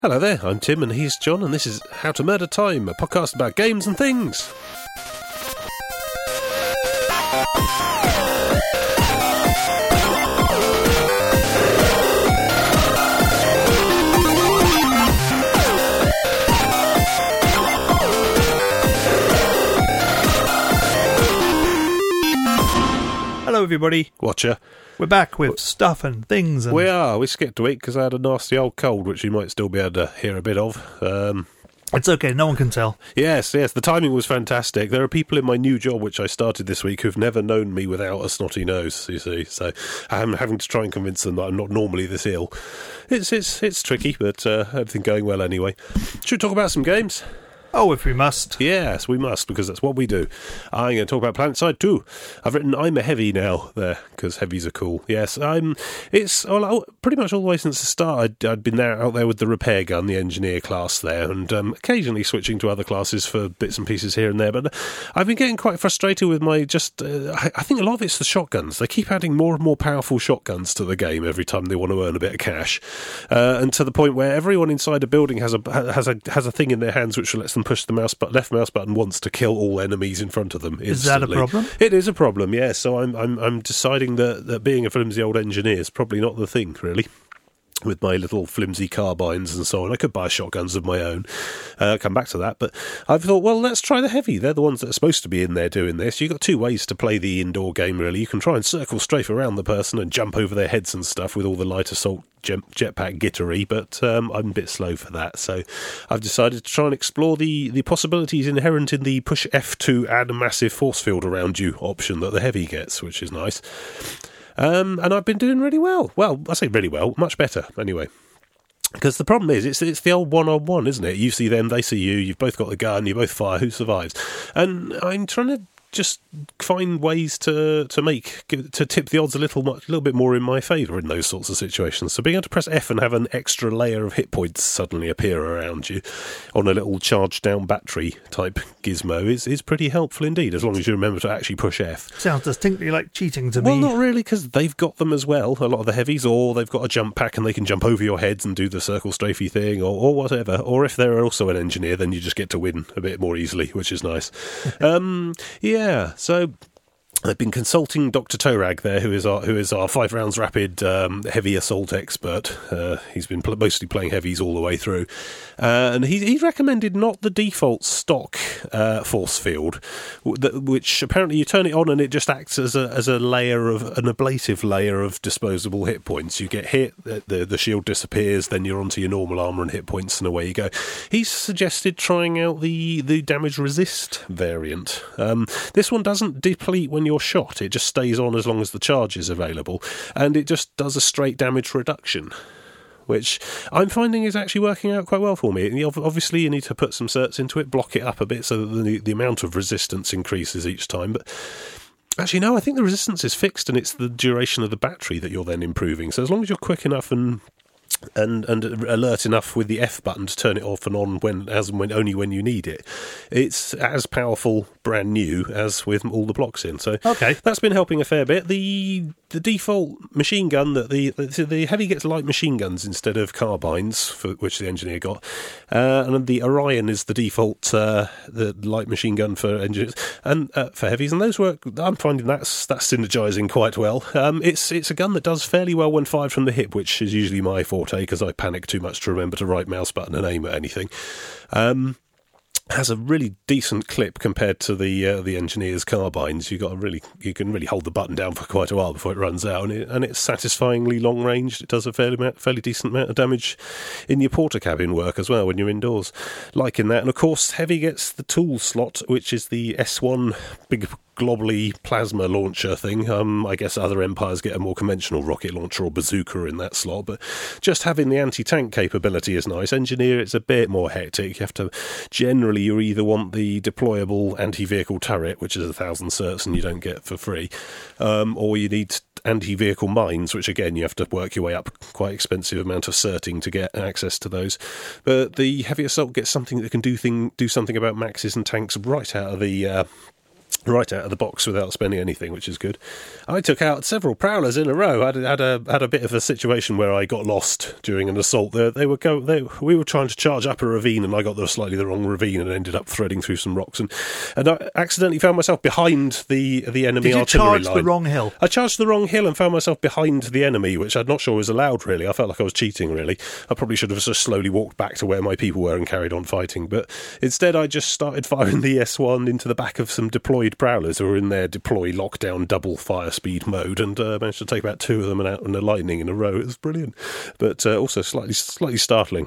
Hello there, I'm Tim and he's John, and this is How to Murder Time, a podcast about games and things. Hello everybody, Watcher. we're back with stuff and things. And We skipped a week because I had a nasty old cold, which you might still be able to hear a bit of. it's okay, no one can tell. Yes, the timing was fantastic. There are people in my new job, which I started this week, who've never known me without a snotty nose, you see, so I'm having to try and convince them that I'm not normally this ill. It's tricky, but everything going well anyway. Should we talk about some games? Oh, if we must. Yes, we must, because that's what we do. I'm going to talk about PlanetSide 2. I've written I'm a heavy now there, because heavies are cool. Yes, pretty much all the way since the start, I'd been out there with the repair gun, the engineer class there, and occasionally switching to other classes for bits and pieces here and there, but I've been getting quite frustrated with my I think a lot of it's the shotguns. They keep adding more and more powerful shotguns to the game every time they want to earn a bit of cash, and to the point where everyone inside a building has a thing in their hands which lets them push the left mouse button once to kill all enemies in front of them instantly. Is that a problem? It is a problem, yes. So I'm deciding that being a flimsy old engineer is probably not the thing, really. With my little flimsy carbines and so on. I could buy shotguns of my own. Come back to that. But I've thought, well, let's try the heavy. They're the ones that are supposed to be in there doing this. You've got two ways to play the indoor game, really. You can try and circle strafe around the person and jump over their heads and stuff with all the light assault jetpack gittery, but I'm a bit slow for that. So I've decided to try and explore the possibilities inherent in the push F to add a massive force field around you option that the heavy gets, which is nice. And I've been doing really well. Well, I say really well, much better, anyway. Because the problem is, it's the old one-on-one, isn't it? You see them, they see you, you've both got the gun, you both fire, who survives? And I'm trying to just find ways to tip the odds a little bit more in my favour in those sorts of situations. So being able to press F and have an extra layer of hit points suddenly appear around you on a little charged down battery type gizmo is pretty helpful indeed, as long as you remember to actually push F. Sounds distinctly like cheating to me. Well, not really, because they've got them as well, a lot of the heavies, or they've got a jump pack and they can jump over your heads and do the circle strafey thing, or whatever. Or if they're also an engineer, then you just get to win a bit more easily, which is nice. Yeah, so I've been consulting Dr. Torag there, who is our 5 rounds rapid heavy assault expert. He's been mostly playing heavies all the way through, and he recommended not the default stock force field, which apparently you turn it on and it just acts as a layer of an ablative layer of disposable hit points. You get hit, the shield disappears, then you're onto your normal armour and hit points, and away you go. He suggested trying out the damage resist variant. This one doesn't deplete when you're shot, it just stays on as long as the charge is available, and it just does a straight damage reduction, which I'm finding is actually working out quite well for me. Obviously you need to put some certs into it, block it up a bit so that the amount of resistance increases each time, but actually no, I think the resistance is fixed and it's the duration of the battery that you're then improving. So as long as you're quick enough and alert enough with the F button to turn it off and on only when you need it, it's as powerful brand new as with all the blocks in. So okay, that's been helping a fair bit. The default machine gun that the heavy gets light machine guns instead of carbines, for which the engineer got, and the Orion is the default the light machine gun for engineers and for heavies, and those work. I'm finding that's synergizing quite well. It's a gun that does fairly well when fired from the hip, which is usually my forte because I panic too much to remember to right mouse button and aim at anything. Has a really decent clip compared to the engineer's carbines. You can really hold the button down for quite a while before it runs out, and it's satisfyingly long ranged. It does a fairly decent amount of damage in your porter cabin work as well when you're indoors, liking that. And of course, heavy gets the tool slot, which is the S1 big globally plasma launcher thing. I guess other empires get a more conventional rocket launcher or bazooka in that slot, but just having the anti-tank capability is nice. Engineer, it's a bit more hectic. You have to, generally, you either want the deployable anti-vehicle turret, which is 1,000 certs and you don't get for free, or you need anti-vehicle mines, which again you have to work your way up quite expensive amount of certing to get access to those. But the heavy assault gets something that can do something about maxes and tanks right out of the right out of the box without spending anything, which is good. I took out several prowlers in a row. I had a bit of a situation where I got lost during an assault. We were trying to charge up a ravine, and I got slightly the wrong ravine and ended up threading through some rocks, and I accidentally found myself behind the enemy artillery line. Did you charge the wrong hill? I charged the wrong hill and found myself behind the enemy, which I'm not sure was allowed, really. I felt like I was cheating, really. I probably should have just slowly walked back to where my people were and carried on fighting, but instead I just started firing the S1 into the back of some deployed prowlers who were in their deploy lockdown double fire speed mode, and managed to take about 2 of them and out in a lightning in a row. It was brilliant, but also slightly startling.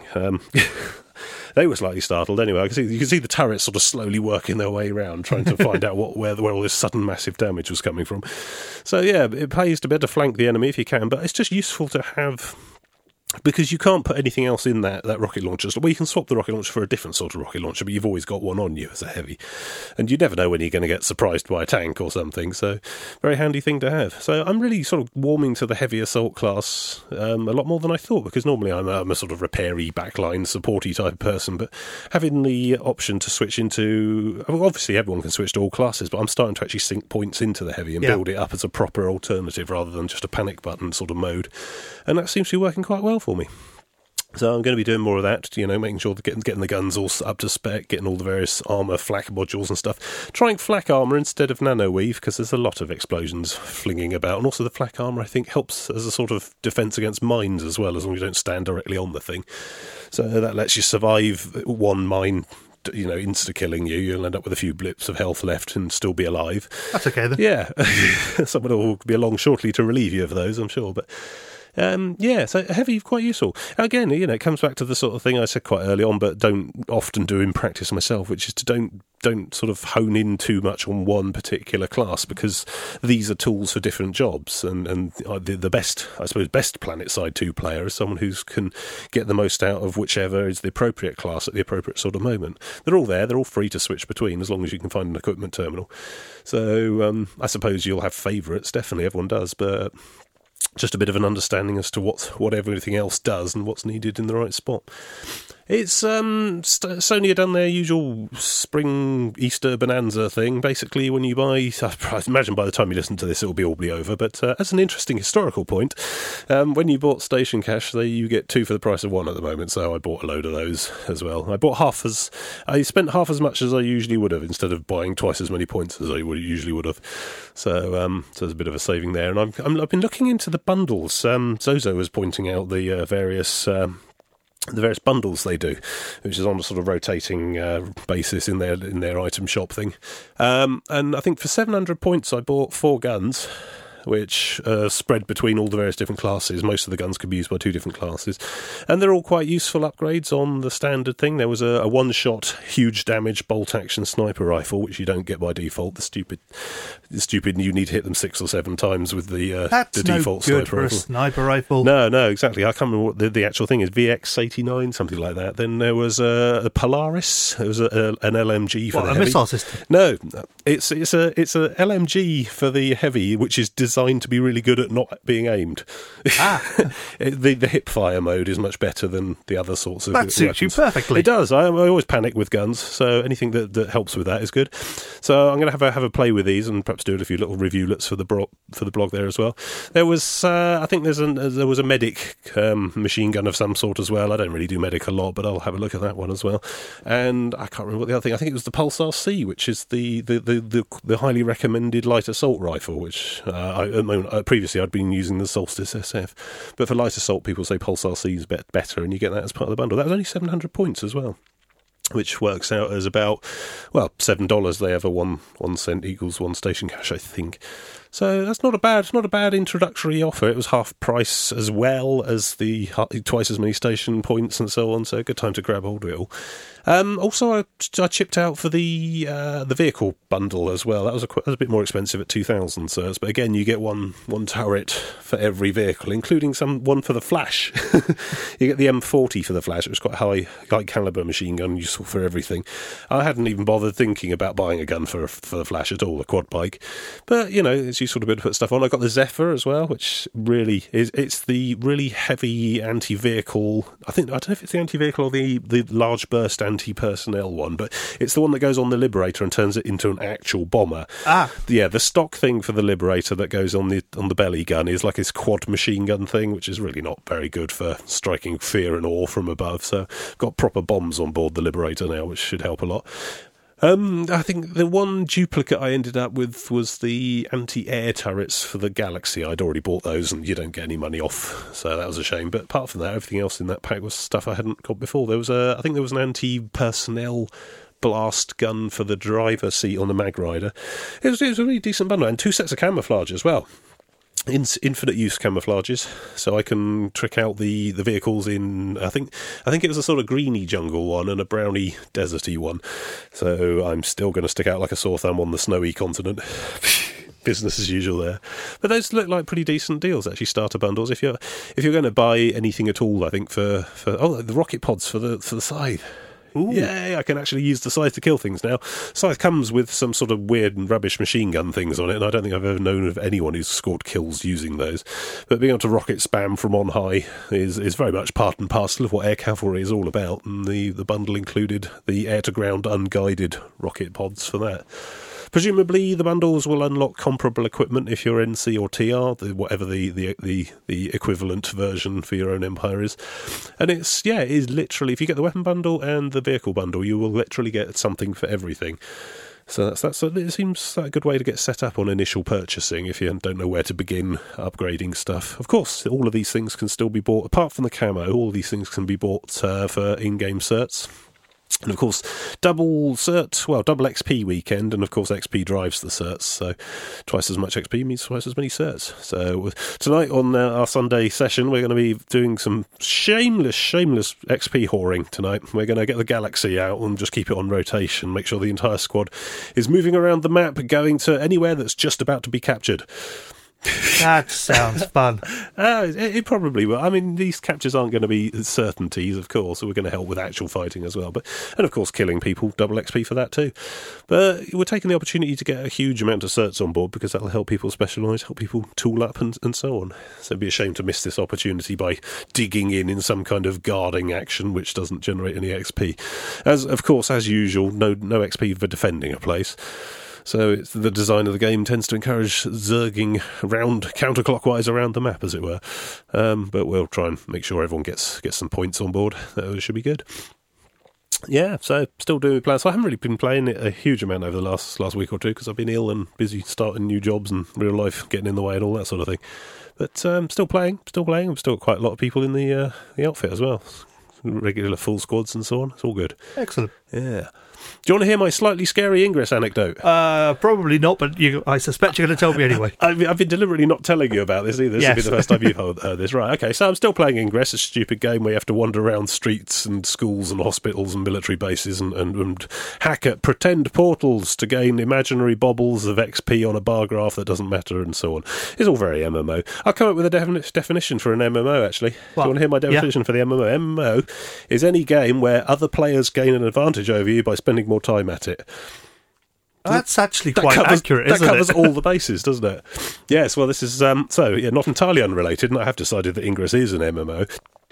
They were slightly startled anyway. You can see the turrets sort of slowly working their way around, trying to find out where all this sudden massive damage was coming from. So yeah, it pays to be able to flank the enemy if you can, but it's just useful to have, because you can't put anything else in that rocket launcher. Well, you can swap the rocket launcher for a different sort of rocket launcher, but you've always got one on you as a heavy. And you never know when you're going to get surprised by a tank or something, so very handy thing to have. So I'm really sort of warming to the heavy assault class a lot more than I thought, because normally I'm a sort of repair-y, backline, supporty type person, but having the option to switch into... Well, obviously everyone can switch to all classes, but I'm starting to actually sink points into the heavy and build it up as a proper alternative rather than just a panic button sort of mode. And that seems to be working quite well for me. So I'm going to be doing more of that, making sure that getting the guns all up to spec, getting all the various armour flak modules and stuff. Trying flak armour instead of nano-weave, because there's a lot of explosions flinging about. And also the flak armour, I think, helps as a sort of defence against mines as well, as long as you don't stand directly on the thing. So that lets you survive one mine, insta-killing you. You'll end up with a few blips of health left and still be alive. That's okay then. Yeah. Someone will be along shortly to relieve you of those, I'm sure, but... so heavy, quite useful. Again, it comes back to the sort of thing I said quite early on, but don't often do in practice myself, which is to don't sort of hone in too much on one particular class, because these are tools for different jobs. And the best, I suppose, best Planet Side 2 player is someone who can get the most out of whichever is the appropriate class at the appropriate sort of moment. They're all there, they're all free to switch between, as long as you can find an equipment terminal. So I suppose you'll have favourites, definitely, everyone does, but... just a bit of an understanding as to what everything else does and what's needed in the right spot. It's Sony have done their usual spring Easter bonanza thing. Basically, when you buy, I imagine by the time you listen to this, it will be all over. But as an interesting historical point, when you bought Station Cash, you get 2 for the price of 1 at the moment. So I bought a load of those as well. I spent half as much as I usually would have, instead of buying twice as many points as I usually would have. So there's a bit of a saving there. And I've been looking into the bundles. Zozo was pointing out the various bundles they do, which is on a sort of rotating basis in their item shop thing. And I think for 700 points I bought 4 guns, which spread between all the various different classes. Most of the guns could be used by 2 different classes, and they're all quite useful upgrades on the standard thing. There was a one-shot, huge damage bolt-action sniper rifle, which you don't get by default. The stupid you need to hit them 6 or 7 times with the default sniper rifle. That's no good for a sniper rifle. No, exactly. I can't remember what the actual thing is. VX-89, something like that. Then there was a Polaris. It was an LMG for the heavy. Missile system? No, it's a LMG for the heavy, which is designed to be really good at not being aimed. The hip fire mode is much better than the other sorts of weapons. That suits you perfectly. It does. I always panic with guns, so anything that helps with that is good. So I'm going to have a play with these and perhaps do a few little reviewlets for the blog there as well. There was I think there was a medic machine gun of some sort as well. I don't really do medic a lot, but I'll have a look at that one as well. And I can't remember what the other thing. I think it was the Pulsar C, which is the highly recommended light assault rifle, which previously I'd been using the Solstice SF, but for light assault people say Pulsar C is better, and you get that as part of the bundle. That was only 700 points as well, which works out as about, $7. They have a 1 cent equals 1 station cash, I think. So that's not a bad introductory offer. It was half price as well as the twice as many station points and so on. So a good time to grab hold of it all. Also, I chipped out for the vehicle bundle as well. That was a bit more expensive at 2,000 certs, but again, you get one turret for every vehicle, including one for the Flash. You get the M40 for the Flash. It was quite a high caliber machine gun. You useful for everything. I hadn't even bothered thinking about buying a gun for the Flash at all, a quad bike. But, it's useful to be able to put stuff on. I got the Zephyr as well, which really it's the really heavy anti-vehicle. I don't know if it's the anti-vehicle or the large burst anti-personnel one, but it's the one that goes on the Liberator and turns it into an actual bomber. Yeah, the stock thing for the Liberator that goes on the belly gun is like this quad machine gun thing, which is really not very good for striking fear and awe from above. So got proper bombs on board the Liberator now, which should help a lot. I think the one duplicate I ended up with was the anti-air turrets for the Galaxy. I'd already bought those, and you don't get any money off, so that was a shame. But apart from that, everything else in that pack was stuff I hadn't got before. I think there was an anti-personnel blast gun for the driver seat on the Mag Rider. It was a really decent bundle, and 2 sets of camouflage as well. Infinite use camouflages, so I can trick out the vehicles in. I think it was a sort of greeny jungle one and a browny deserty one. So I'm still going to stick out like a sore thumb on the snowy continent. Business as usual there, but those look like pretty decent deals, actually. Starter bundles. If you're going to buy anything at all, I think for the rocket pods for the Scythe. Ooh. Yeah, I can actually use the Scythe to kill things now. Scythe comes with some sort of weird and rubbish machine gun things on it, and I don't think I've ever known of anyone who's scored kills using those. But being able to rocket spam from on high is very much part and parcel of what air cavalry is all about, and the bundle included the air-to-ground unguided rocket pods for that. Presumably, the bundles will unlock comparable equipment if you're NC or TR, whatever the equivalent version for your own Empire is. And it is literally, if you get the weapon bundle and the vehicle bundle, you will literally get something for everything. So it seems like a good way to get set up on initial purchasing if you don't know where to begin upgrading stuff. Of course, all of these things can still be bought, apart from the camo, all of these things can be bought for in-game certs. And of course, double XP weekend, and of course XP drives the certs, so twice as much XP means twice as many certs. So tonight on our Sunday session, we're going to be doing some shameless XP whoring tonight. We're going to get the Galaxy out and just keep it on rotation, make sure the entire squad is moving around the map, going to anywhere that's just about to be captured. That sounds fun. It probably will. I mean, these captures aren't going to be certainties, of course, so we're going to help with actual fighting as well. And of course, killing people, double XP for that too. But we're taking the opportunity to get a huge amount of certs on board because that'll help people specialise, help people tool up and so on. So it'd be a shame to miss this opportunity by digging in some kind of guarding action which doesn't generate any XP. As usual, no XP for defending a place. So it's the design of the game tends to encourage zerging around counterclockwise around the map, as it were. But we'll try and make sure everyone gets some points on board. That should be good. Yeah, so still doing plans. So I haven't really been playing it a huge amount over the last week or two because I've been ill and busy starting new jobs and real life getting in the way and all that sort of thing. But still playing. I've still got quite a lot of people in the outfit as well. Regular full squads and so on. It's all good. Excellent. Yeah. Do you want to hear my slightly scary Ingress anecdote? Probably not, but I suspect you're going to tell me anyway. I've been deliberately not telling you about this either. This will be the first time you've heard this. Right, okay, so I'm still playing Ingress, a stupid game where you have to wander around streets and schools and hospitals and military bases and hack at pretend portals to gain imaginary baubles of XP on a bar graph that doesn't matter and so on. It's all very MMO. I'll come up with a definition for an MMO, actually. Do you want to hear my definition for the MMO? MMO is any game where other players gain an advantage over you by spending more time at it. That's actually quite accurate, isn't it? That covers all the bases, doesn't it? Yes, well, this is, not entirely unrelated, and I have decided that Ingress is an MMO.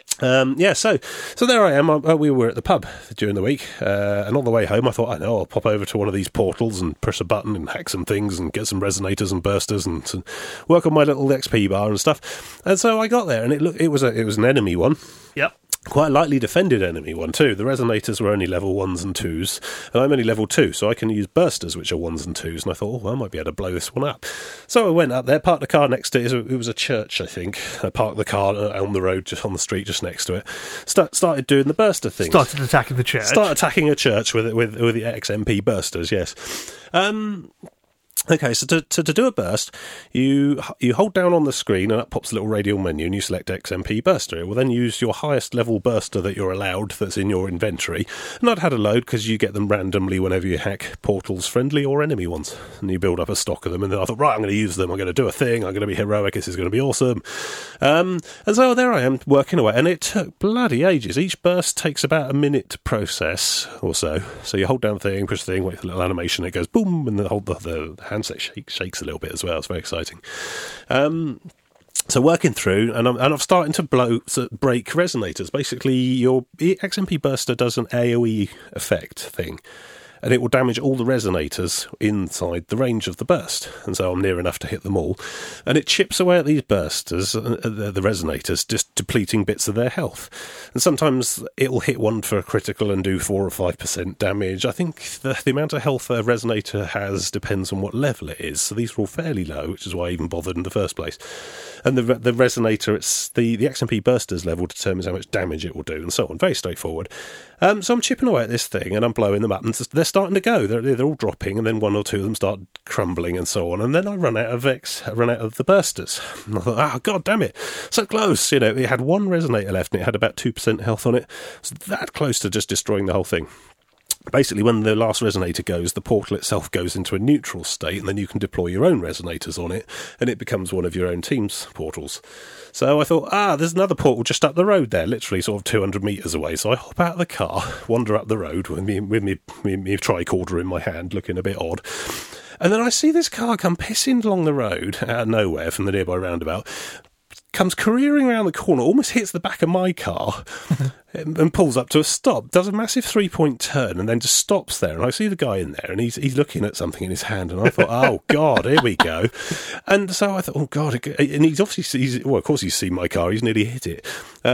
So there I am. We were at the pub during the week, and on the way home I thought, I'll pop over to one of these portals and press a button and hack some things and get some resonators and bursters and work on my little XP bar and stuff. And so I got there, and it was an enemy one. Yep. Quite a lightly defended enemy one too. The resonators were only level 1s and 2s, and I'm only level 2, so I can use bursters, which are 1s and 2s, and I thought, I might be able to blow this one up. So I went up there, parked the car next to it. It was a church, I think. I parked the car on the road, just on the street, just next to it. Started doing the burster thing. Started attacking the church. Started attacking a church with the XMP bursters, yes. Okay, so to do a burst, you hold down on the screen and up pops a little radial menu and you select XMP Burster. It will then use your highest level burster that you're allowed that's in your inventory. And I'd had a load because you get them randomly whenever you hack portals, friendly or enemy ones. And you build up a stock of them and then I thought, right, I'm going to use them, I'm going to do a thing, I'm going to be heroic, this is going to be awesome. And so there I am working away and it took bloody ages. Each burst takes about a minute to process or so. So you hold down the thing, push the thing, wait for the little animation, it goes boom and the handset shakes a little bit as well. It's very exciting. So working through, and I'm starting to break resonators. Basically, your XMP Burster does an AoE effect thing, and it will damage all the resonators inside the range of the burst. And so I'm near enough to hit them all. And it chips away at these bursters, the resonators, just depleting bits of their health. And sometimes it'll hit one for a critical and do 4 or 5% damage. I think the amount of health a resonator has depends on what level it is. So these are all fairly low, which is why I even bothered in the first place. And the resonator, it's the XMP Burster's level determines how much damage it will do, and so on. Very straightforward. So I'm chipping away at this thing, and I'm blowing them up, and they're starting to go. They're all dropping, and then one or two of them start crumbling, and so on. And then I run out of the bursters. And I thought, oh, god damn it, so close. It had one resonator left, and it had about 2% health on it. So that close to just destroying the whole thing. Basically, when the last resonator goes, the portal itself goes into a neutral state, and then you can deploy your own resonators on it, and it becomes one of your own team's portals. So I thought, there's another portal just up the road there, literally sort of 200 metres away. So I hop out of the car, wander up the road with me tricorder in my hand, looking a bit odd. And then I see this car come pissing along the road out of nowhere from the nearby roundabout, comes careering around the corner, almost hits the back of my car, and pulls up to a stop, does a massive 3-point turn, and then just stops there. And I see the guy in there, and he's looking at something in his hand, and I thought, oh, God, here we go. And so I thought, oh, God. And he's obviously, of course he's seen my car, he's nearly hit it.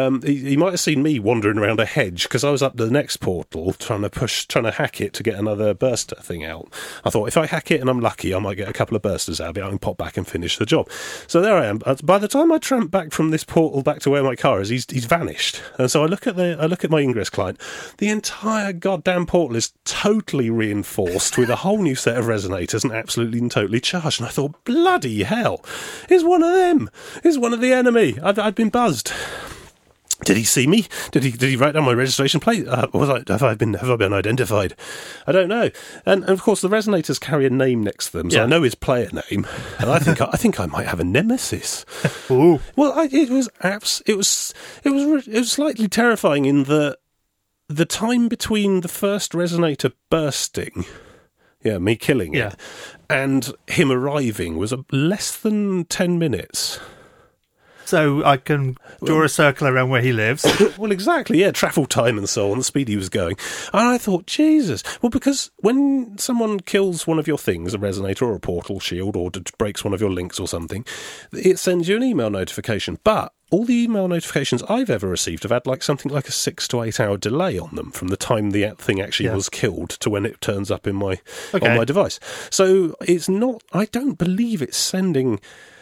He might have seen me wandering around a hedge, because I was up the next portal trying to hack it to get another burster thing out. I thought, if I hack it and I'm lucky, I might get a couple of bursters out of it, I can pop back and finish the job. So there I am. By the time I tramp back from this portal back to where my car is, he's vanished. And so I look at my Ingress client. The entire goddamn portal is totally reinforced with a whole new set of resonators and absolutely and totally charged. And I thought, bloody hell, here's one of them. Here's one of the enemy. I'd been buzzed. Did he see me? Did he write down my registration plate? Have I been identified? I don't know. And of course, the resonators carry a name next to them, so I know his player name. And I think I might have a nemesis. Ooh. Well, it was slightly terrifying in the time between the first resonator bursting, me killing it, and him arriving was less than 10 minutes. So I can draw a circle around where he lives. Well, exactly, travel time and so on, the speed he was going. And I thought, Jesus. Well, because when someone kills one of your things, a resonator or a portal shield, or breaks one of your links or something, it sends you an email notification. But all the email notifications I've ever received have had something like a 6 to 8 hour delay on them from the time the thing actually was killed to when it turns up on my device. So it's not, I don't believe it's sending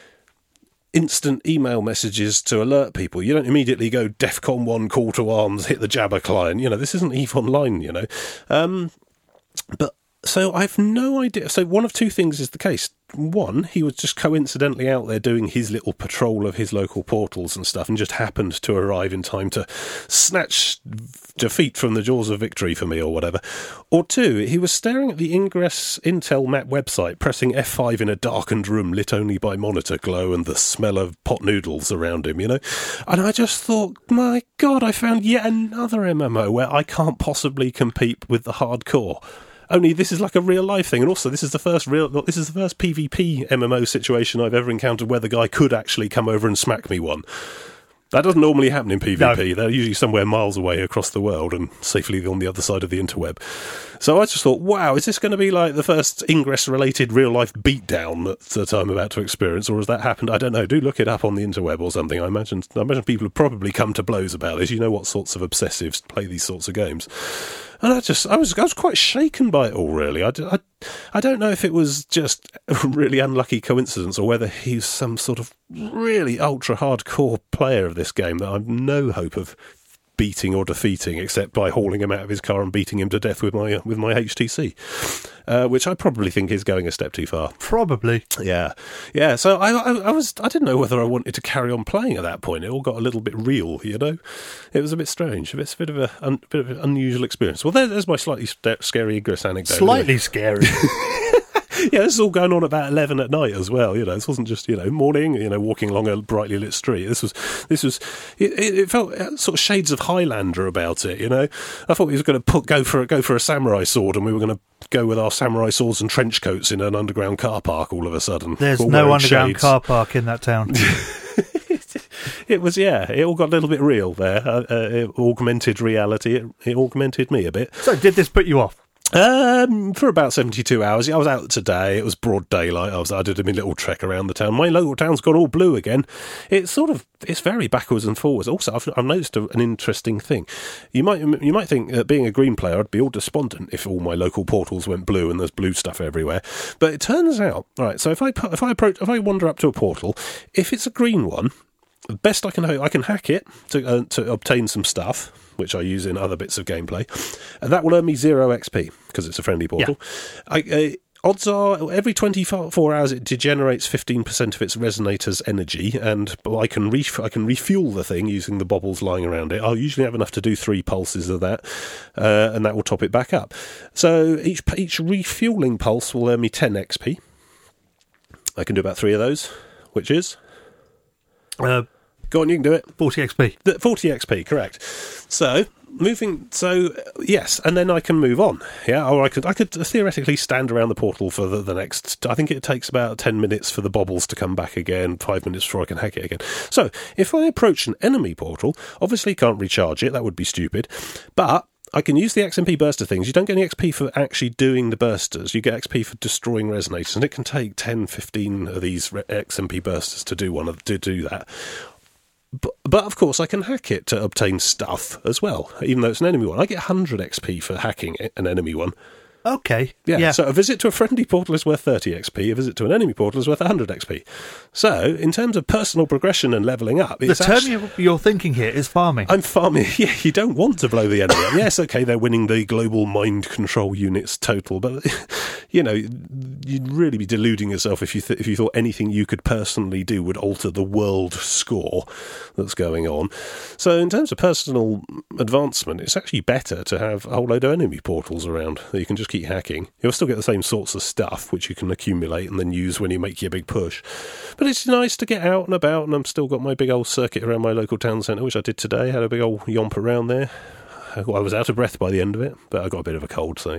instant email messages to alert people. You don't immediately go DEFCON 1 call to arms, hit the Jabber client. This isn't EVE Online, But so I've no idea. So one of two things is the case. One, he was just coincidentally out there doing his little patrol of his local portals and stuff and just happened to arrive in time to snatch defeat from the jaws of victory for me or whatever. Or two, he was staring at the Ingress Intel map website, pressing F5 in a darkened room lit only by monitor glow and the smell of pot noodles around him, And I just thought, my God, I found yet another MMO where I can't possibly compete with the hardcore. Only this is like a real life thing, and also this is the first PvP MMO situation I've ever encountered where the guy could actually come over and smack me one. That doesn't normally happen in PvP. No. They're usually somewhere miles away across the world and safely on the other side of the interweb. So I just thought, wow, is this going to be like the first Ingress-related real-life beatdown that I'm about to experience, or has that happened? I don't know. Do look it up on the interweb or something. I imagine people have probably come to blows about this. You know what sorts of obsessives play these sorts of games. And I was quite shaken by it all, really. I don't know if it was just a really unlucky coincidence or whether he's some sort of really ultra-hardcore player of this game that I've no hope of beating or defeating, except by hauling him out of his car and beating him to death with my HTC, which I probably think is going a step too far. Probably. Yeah. So I didn't know whether I wanted to carry on playing at that point. It all got a little bit real, you know. It was a bit strange. It's a bit of an unusual experience. Well, there's my slightly scary Ingress anecdote. Slightly scary. Yeah, this is all going on about 11 at night as well. You know, this wasn't just, morning, walking along a brightly lit street. This was. It felt sort of shades of Highlander about it. You know, I thought we was going to go for a samurai sword, and we were going to go with our samurai swords and trench coats in an underground car park. All of a sudden, there's no underground car park in that town. It was, it all got a little bit real there. It augmented reality. It augmented me a bit. So, did this put you off? For about 72 hours. I was out today. It was broad daylight. I did a little trek around the town. My local town's gone all blue again. It's very backwards and forwards. Also, I've noticed an interesting thing. You might think that being a green player, I'd be all despondent if all my local portals went blue and there's blue stuff everywhere. But it turns out, right. So if I wander up to a portal, if it's a green one, the best I can hack it to obtain some stuff, which I use in other bits of gameplay, and that will earn me 0 XP because it's a friendly portal. Yeah. Odds are every 24 hours it degenerates 15% of its resonator's energy, and I can refuel the thing using the baubles lying around it. I'll usually have enough to do 3 pulses of that, and that will top it back up. So each refueling pulse will earn me 10 XP. I can do about 3 of those, which is... Go on, you can do it. 40 XP. 40 XP, correct. Yes, and then I can move on. Yeah, or I could theoretically stand around the portal for the next. I think it takes about 10 minutes for the baubles to come back again, 5 minutes before I can hack it again. So if I approach an enemy portal, obviously can't recharge it. That would be stupid, but I can use the XMP burster things. You don't get any XP for actually doing the bursters. You get XP for destroying resonators, and it can take 10, 15 of these XMP bursters to do that. But of course, I can hack it to obtain stuff as well, even though it's an enemy one. I get 100 XP for hacking an enemy one. Okay. Yeah. So a visit to a friendly portal is worth 30 XP. A visit to an enemy portal is worth 100 XP. So, in terms of personal progression and levelling up... The term you're thinking here is farming. I'm farming. Yeah, you don't want to blow the enemy up. Yes, okay, they're winning the global mind control units total, but, you'd really be deluding yourself if you thought anything you could personally do would alter the world score that's going on. So, in terms of personal advancement, it's actually better to have a whole load of enemy portals around that you can just keep hacking. You'll still get the same sorts of stuff which you can accumulate and then use when you make your big push. But it's nice to get out and about, and I've still got my big old circuit around my local town centre, which I did today. Had a big old yomp around there. I was out of breath by the end of it, but I got a bit of a cold, so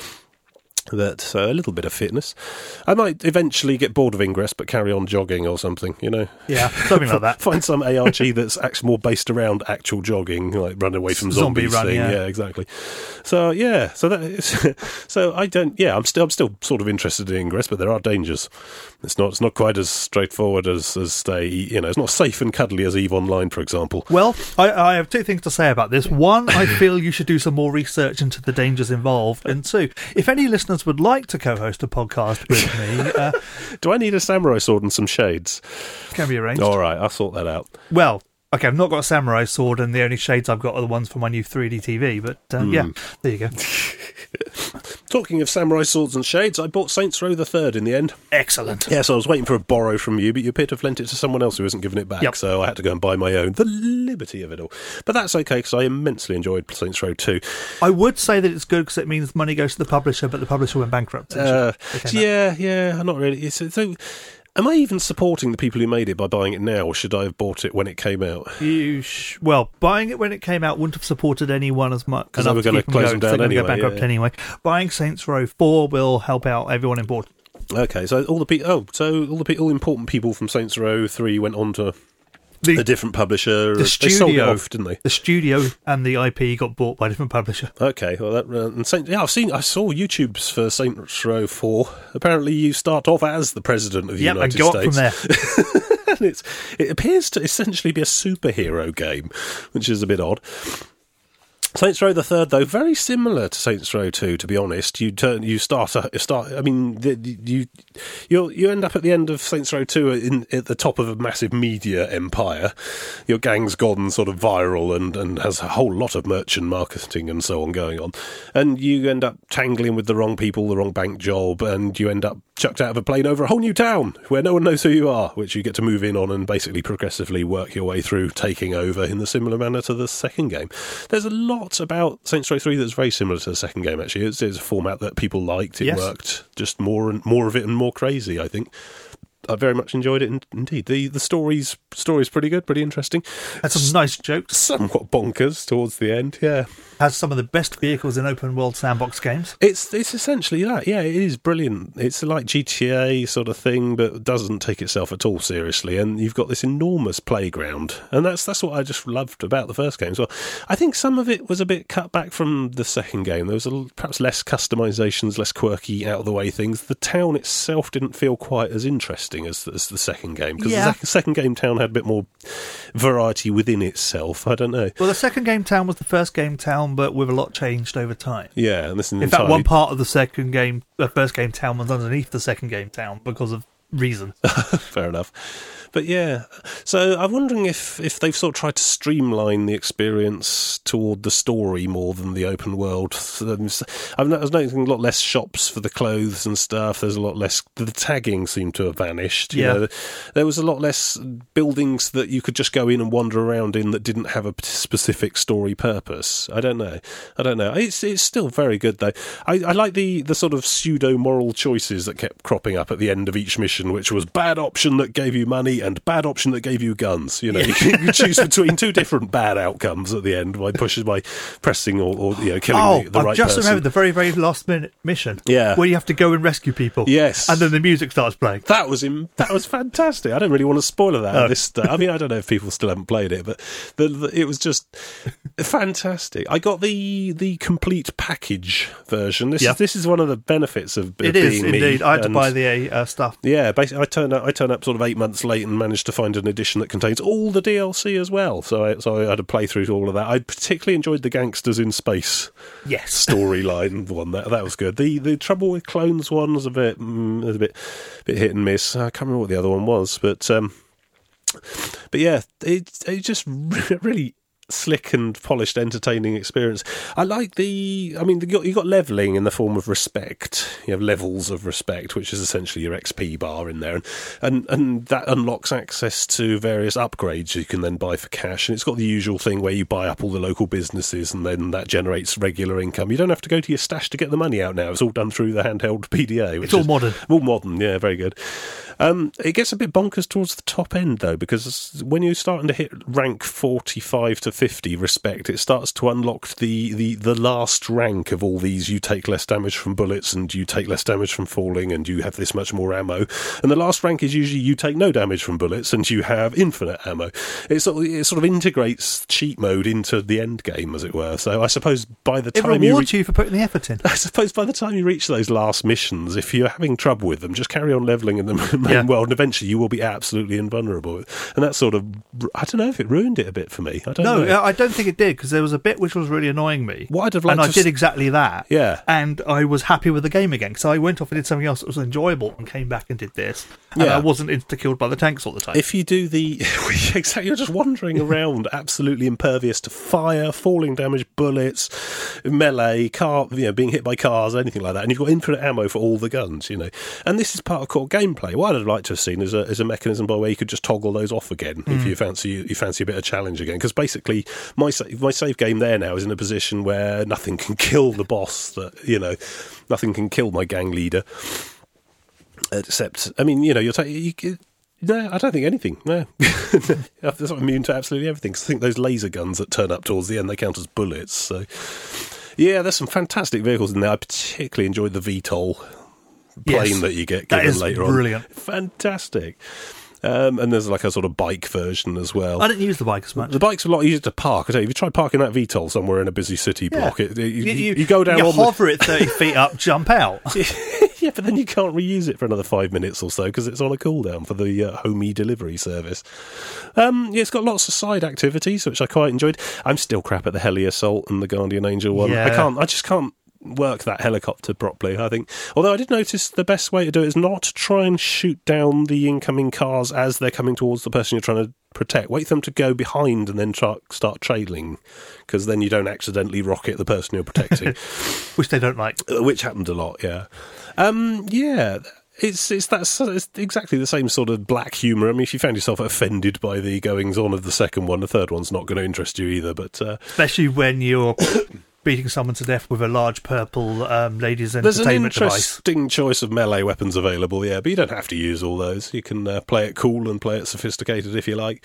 But a little bit of fitness. I might eventually get bored of Ingress, but carry on jogging or something, Yeah, something like that. Find some ARG that's actually more based around actual jogging, like running away from zombies. Zombie run, yeah, exactly. So so that is, so I don't. Yeah, I'm still sort of interested in Ingress, but there are dangers. It's not quite as straightforward as say, it's not safe and cuddly as EVE Online, for example. Well, I have 2 things to say about this. One, I feel you should do some more research into the dangers involved, and 2, if any listeners would like to co-host a podcast with me... Do I need a samurai sword and some shades? Can be arranged. All right, I'll sort that out. Well, okay, I've not got a samurai sword, and the only shades I've got are the ones for my new 3D TV, but yeah, there you go. Talking of samurai swords and shades, I bought Saints Row the Third in the end. Excellent. Yes, I was waiting for a borrow from you, but you appear to have lent it to someone else who hasn't given it back, so I had to go and buy my own. The liberty of it all. But that's okay, because I immensely enjoyed Saints Row 2. I would say that it's good because it means money goes to the publisher, but the publisher went bankrupt. Yeah, not really. So, am I even supporting the people who made it by buying it now, or should I have bought it when it came out? Well, buying it when it came out wouldn't have supported anyone as much. Because they were going to close them down anyway. Go bankrupt anyway. Buying Saints Row 4 will help out everyone important. Okay, so all the important people from Saints Row 3 went on to a different publisher. They sold it off, didn't they? The studio and the IP got bought by a different publisher. Okay, well, I saw YouTubes for Saints Row 4. Apparently, you start off as the president of the United States. And go up from there. And it appears to essentially be a superhero game, which is a bit odd. Saints Row the Third, though, very similar to Saints Row 2. To be honest, you start. I mean, you end up at the end of Saints Row 2 at the top of a massive media empire. Your gang's gone sort of viral and has a whole lot of merchant marketing and so on going on, and you end up tangling with the wrong people, the wrong bank job, and you end up chucked out of a plane over a whole new town where no one knows who you are, which you get to move in on and basically progressively work your way through, taking over in the similar manner to the second game. There's a lot about Saints Row 3 that's very similar to the second game, actually. It's a format that people liked. It worked just more of it and more crazy, I think. I very much enjoyed it indeed. The story's pretty good, pretty interesting. Had some nice jokes. Somewhat bonkers towards the end, yeah. Has some of the best vehicles in open world sandbox games. It's essentially that, yeah. It is brilliant. It's like GTA sort of thing, but doesn't take itself at all seriously. And you've got this enormous playground, and that's what I just loved about the first game as well. I think some of it was a bit cut back from the second game. There was perhaps less customizations, less quirky, out of the way things. The town itself didn't feel quite as interesting as the second game, because the second game town had a bit more variety within itself. I don't know. Well, the second game town was the first game town, but with a lot changed over time. Yeah, and this is in fact, one part of the first game town was underneath the second game town because of reason. Fair enough. But yeah, so I'm wondering if they've sort of tried to streamline the experience toward the story more than the open world. I was noticing a lot less shops for the clothes and stuff. There's a lot less. The tagging seemed to have vanished. You know, there was a lot less buildings that you could just go in and wander around in that didn't have a specific story purpose. I don't know. It's still very good though. I like the sort of pseudo moral choices that kept cropping up at the end of each mission, which was bad option that gave you money and bad option that gave you guns. You know, you can choose between two different bad outcomes at the end by pressing or killing the right person. I just remembered the very, very last minute mission. Yeah, where you have to go and rescue people. Yes, and then the music starts playing. That was fantastic. I don't really want to spoil that. I mean, I don't know if people still haven't played it, but it was just fantastic. I got the complete package version. This is one of the benefits of being me. It is indeed. I had to buy the stuff. Yeah, basically, I turn up sort of 8 months late and managed to find an edition that contains all the DLC as well. So I had to play through all of that. I particularly enjoyed the Gangsters in Space storyline one. That was good. The Trouble with Clones one was a bit hit and miss. I can't remember what the other one was, but yeah, it just really slick and polished, entertaining experience. I like you got levelling in the form of respect. You have levels of respect, which is essentially your XP bar in there, and that unlocks access to various upgrades you can then buy for cash. And it's got the usual thing where you buy up all the local businesses, and then that generates regular income. You don't have to go to your stash to get the money out now. It's all done through the handheld PDA. It's all modern. All modern, yeah, very good. It gets a bit bonkers towards the top end, though, because when you're starting to hit rank 45 to 50 respect, it starts to unlock the last rank of all these. You take less damage from bullets, and you take less damage from falling, and you have this much more ammo. And the last rank is usually you take no damage from bullets, and you have infinite ammo. It sort of integrates cheat mode into the end game, as it were. So I suppose by the time it rewards you for putting the effort in. I suppose by the time you reach those last missions, if you're having trouble with them, just carry on levelling in the main world, and eventually you will be absolutely invulnerable. And that sort of, I don't know if it ruined it a bit for me. I don't know. I don't think it did, because there was a bit which was really annoying me. What I'd have liked, and I did exactly that. Yeah. And I was happy with the game again, so I went off and did something else that was enjoyable, and came back and did this. And I wasn't insta-killed by the tanks all the time. If you do exactly, you're just wandering around, absolutely impervious to fire, falling damage, bullets, melee, being hit by cars, anything like that, and you've got infinite ammo for all the guns, And this is part of core gameplay. What I'd have liked to have seen is a mechanism by where you could just toggle those off again if you fancy a bit of challenge again. Because basically, my save game there now is in a position where nothing can kill the boss. Nothing can kill my gang leader. Except, no, I don't think anything. No, I'm immune to absolutely everything. I think those laser guns that turn up towards the end, they count as bullets. So, yeah, there's some fantastic vehicles in there. I particularly enjoyed the VTOL plane that you get given later on. Brilliant, fantastic. And there's like a sort of bike version as well. I didn't use the bike as much. The bike's a lot easier to park. I tell you, if you try parking that VTOL somewhere in a busy city block, you go down. You hover it 30 feet up, jump out. Yeah, but then you can't reuse it for another 5 minutes or so because it's on a cooldown for the homey delivery service. It's got lots of side activities, which I quite enjoyed. I'm still crap at the Heli Assault and the Guardian Angel one. Yeah. I just can't work that helicopter properly, I think. Although I did notice the best way to do it is not to try and shoot down the incoming cars as they're coming towards the person you're trying to protect. Wait for them to go behind and then start trailing, because then you don't accidentally rocket the person you're protecting. Which they don't like. Which happened a lot, yeah. It's exactly the same sort of black humour. I mean, if you found yourself offended by the goings-on of the second one, the third one's not going to interest you either. But especially when you're beating someone to death with a large purple ladies' entertainment device. There's an interesting choice of melee weapons available, yeah, but you don't have to use all those. You can play it cool and play it sophisticated if you like.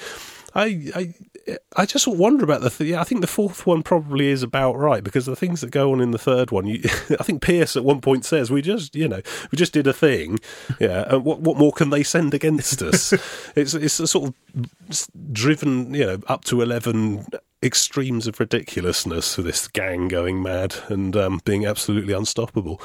I just wonder about I think the fourth one probably is about right, because the things that go on in the third one, I think Pierce at one point says, we just did a thing, yeah, and what more can they send against us? It's a sort of driven, up to 11 extremes of ridiculousness for this gang going mad and being absolutely unstoppable.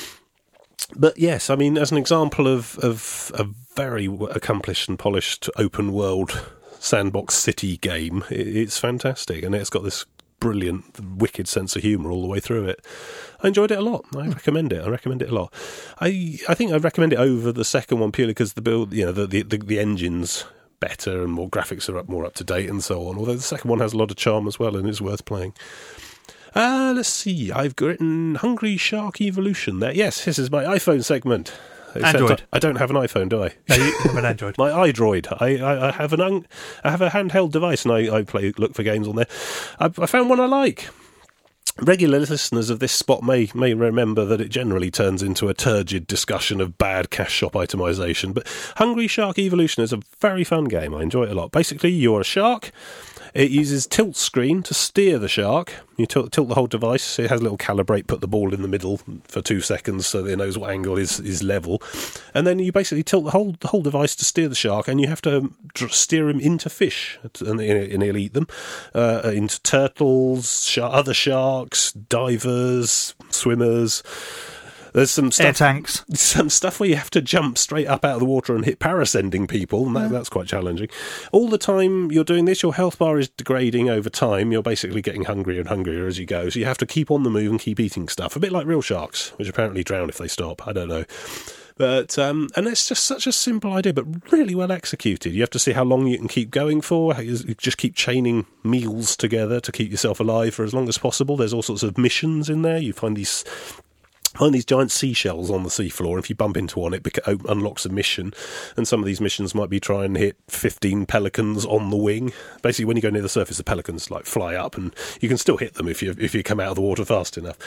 But yes, I mean, as an example of a very accomplished and polished open world sandbox city game, it's fantastic, and it's got this brilliant, wicked sense of humour all the way through it. I enjoyed it a lot. I recommend it a lot. I think I'd recommend it over the second one purely because the build, the engine's better and more graphics are more up to date and so on, although the second one has a lot of charm as well and is worth playing. Let's see, I've written Hungry Shark Evolution there. Yes, this is my iPhone segment. Android. I don't have an iPhone, do I? No, you have an Android. My iDroid. I have I have a handheld device and I look for games on there. I found one I like. Regular listeners of this spot may remember that it generally turns into a turgid discussion of bad cash shop itemization, but Hungry Shark Evolution is a very fun game. I enjoy it a lot. Basically, you're a shark. It uses tilt screen to steer the shark. You tilt the whole device. It has a little calibrate, put the ball in the middle for 2 seconds so that it knows what angle is level. And then you basically tilt the whole device to steer the shark, and you have to steer him into fish, and he'll eat them, into turtles, other sharks, divers, swimmers. There's some stuff, air tanks. Some stuff where you have to jump straight up out of the water and hit parascending people, and that's quite challenging. All the time you're doing this, your health bar is degrading over time. You're basically getting hungrier and hungrier as you go, so you have to keep on the move and keep eating stuff. A bit like real sharks, which apparently drown if they stop. I don't know. But and it's just such a simple idea, but really well executed. You have to see how long you can keep going for. You just keep chaining meals together to keep yourself alive for as long as possible. There's all sorts of missions in there. You find these giant seashells on the seafloor. If you bump into one, it unlocks a mission, and some of these missions might be try and hit 15 pelicans on the wing. Basically, when you go near the surface, the pelicans fly up, and you can still hit them if you come out of the water fast enough.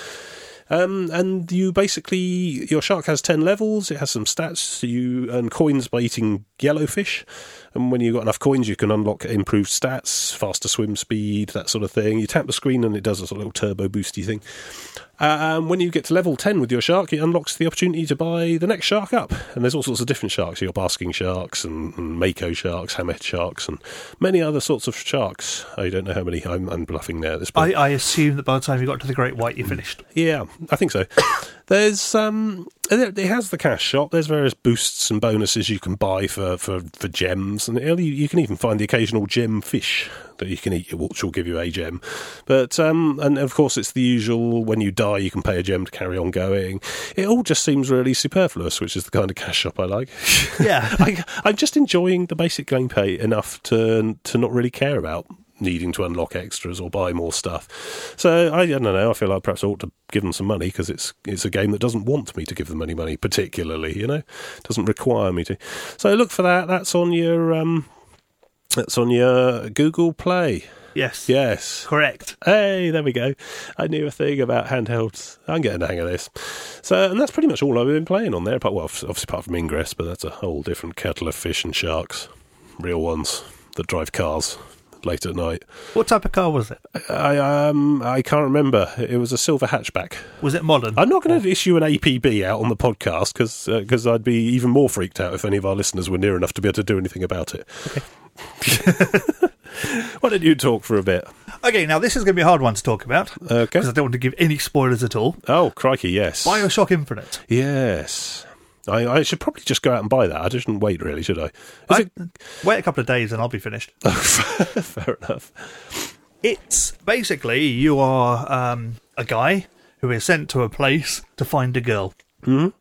And you basically, your shark has 10 levels. It has some stats. You earn coins by eating yellowfish, and when you've got enough coins, you can unlock improved stats, faster swim speed, that sort of thing. You tap the screen and it does a sort of little turbo boosty thing. When you get to level 10 with your shark, it unlocks the opportunity to buy the next shark up. And there's all sorts of different sharks. You've got basking sharks and mako sharks, hammerhead sharks, and many other sorts of sharks. I don't know how many. I'm bluffing there at this point. I assume that by the time you got to the Great White, you finished. Yeah, I think so. There's it has the cash shop. There's various boosts and bonuses you can buy for gems, and you can even find the occasional gem fish that you can eat, which will give you a gem. But and of course it's the usual, when you die you can pay a gem to carry on going. It all just seems really superfluous, which is the kind of cash shop I like. Yeah. I'm just enjoying the basic gameplay enough to not really care about needing to unlock extras or buy more stuff. So I don't know, I feel like perhaps I ought to give them some money, because it's a game that doesn't want me to give them any money particularly, doesn't require me to. So look for that. That's on your Google Play. Yes. Correct. Hey, there we go. I knew a thing about handhelds. I'm getting the hang of this. So, and that's pretty much all I've been playing on there, obviously apart from Ingress, but that's a whole different kettle of fish and sharks. Real ones that drive cars late at night. What type of car was it? I can't remember. It was a silver hatchback. Was it modern? I'm not going to issue an APB out on the podcast because I'd be even more freaked out if any of our listeners were near enough to be able to do anything about it. Okay. Why don't you talk for a bit? Okay, now this is going to be a hard one to talk about. Okay. Because I don't want to give any spoilers at all. Oh, crikey, yes. BioShock Infinite. Yes. I should probably just go out and buy that. I shouldn't wait, really, should I? Wait a couple of days and I'll be finished. Fair enough. It's basically you are a guy who is sent to a place to find a girl. Mm-hmm.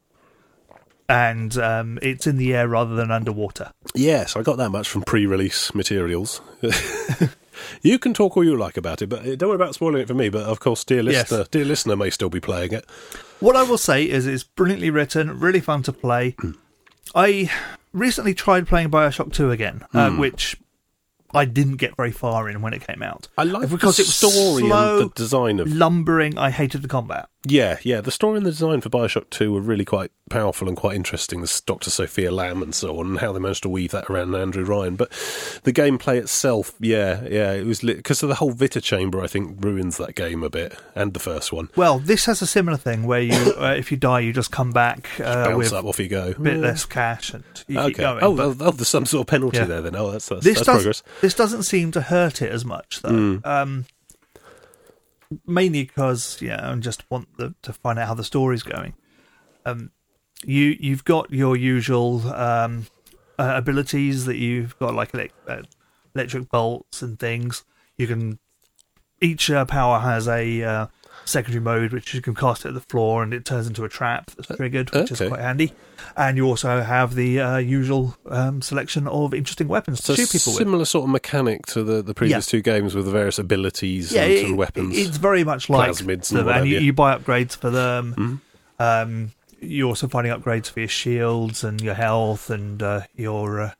And it's in the air rather than underwater. Yes, I got that much from pre-release materials. You can talk all you like about it, but don't worry about spoiling it for me. But of course, dear listener may still be playing it. What I will say is it's brilliantly written, really fun to play. I recently tried playing BioShock 2 again, which I didn't get very far in when it came out. I like because the it was story slow, and the design of lumbering. I hated the combat. Yeah, the story and the design for BioShock 2 were really quite powerful and quite interesting. There's Dr. Sophia Lamb and so on, and how they managed to weave that around Andrew Ryan. But the gameplay itself, it was because of the whole Vita chamber, I think, ruins that game a bit, and the first one. Well, this has a similar thing where you, if you die, you just come back bounce with up, off you go. a bit less cash, and you keep going. Oh, there's some sort of penalty there then. Oh, that's progress. This doesn't seem to hurt it as much, though. Mainly because, I just want to find out how the story's going. You've got your usual abilities that you've got, like electric bolts and things. Each power has a secondary mode, which you can cast it at the floor, and it turns into a trap that's triggered, which is quite handy. And you also have the usual selection of interesting weapons to shoot people with. Similar sort of mechanic to the previous two games with the various abilities and weapons. It's very much like plasmids them, and you buy upgrades for them. You're also finding upgrades for your shields and your health and your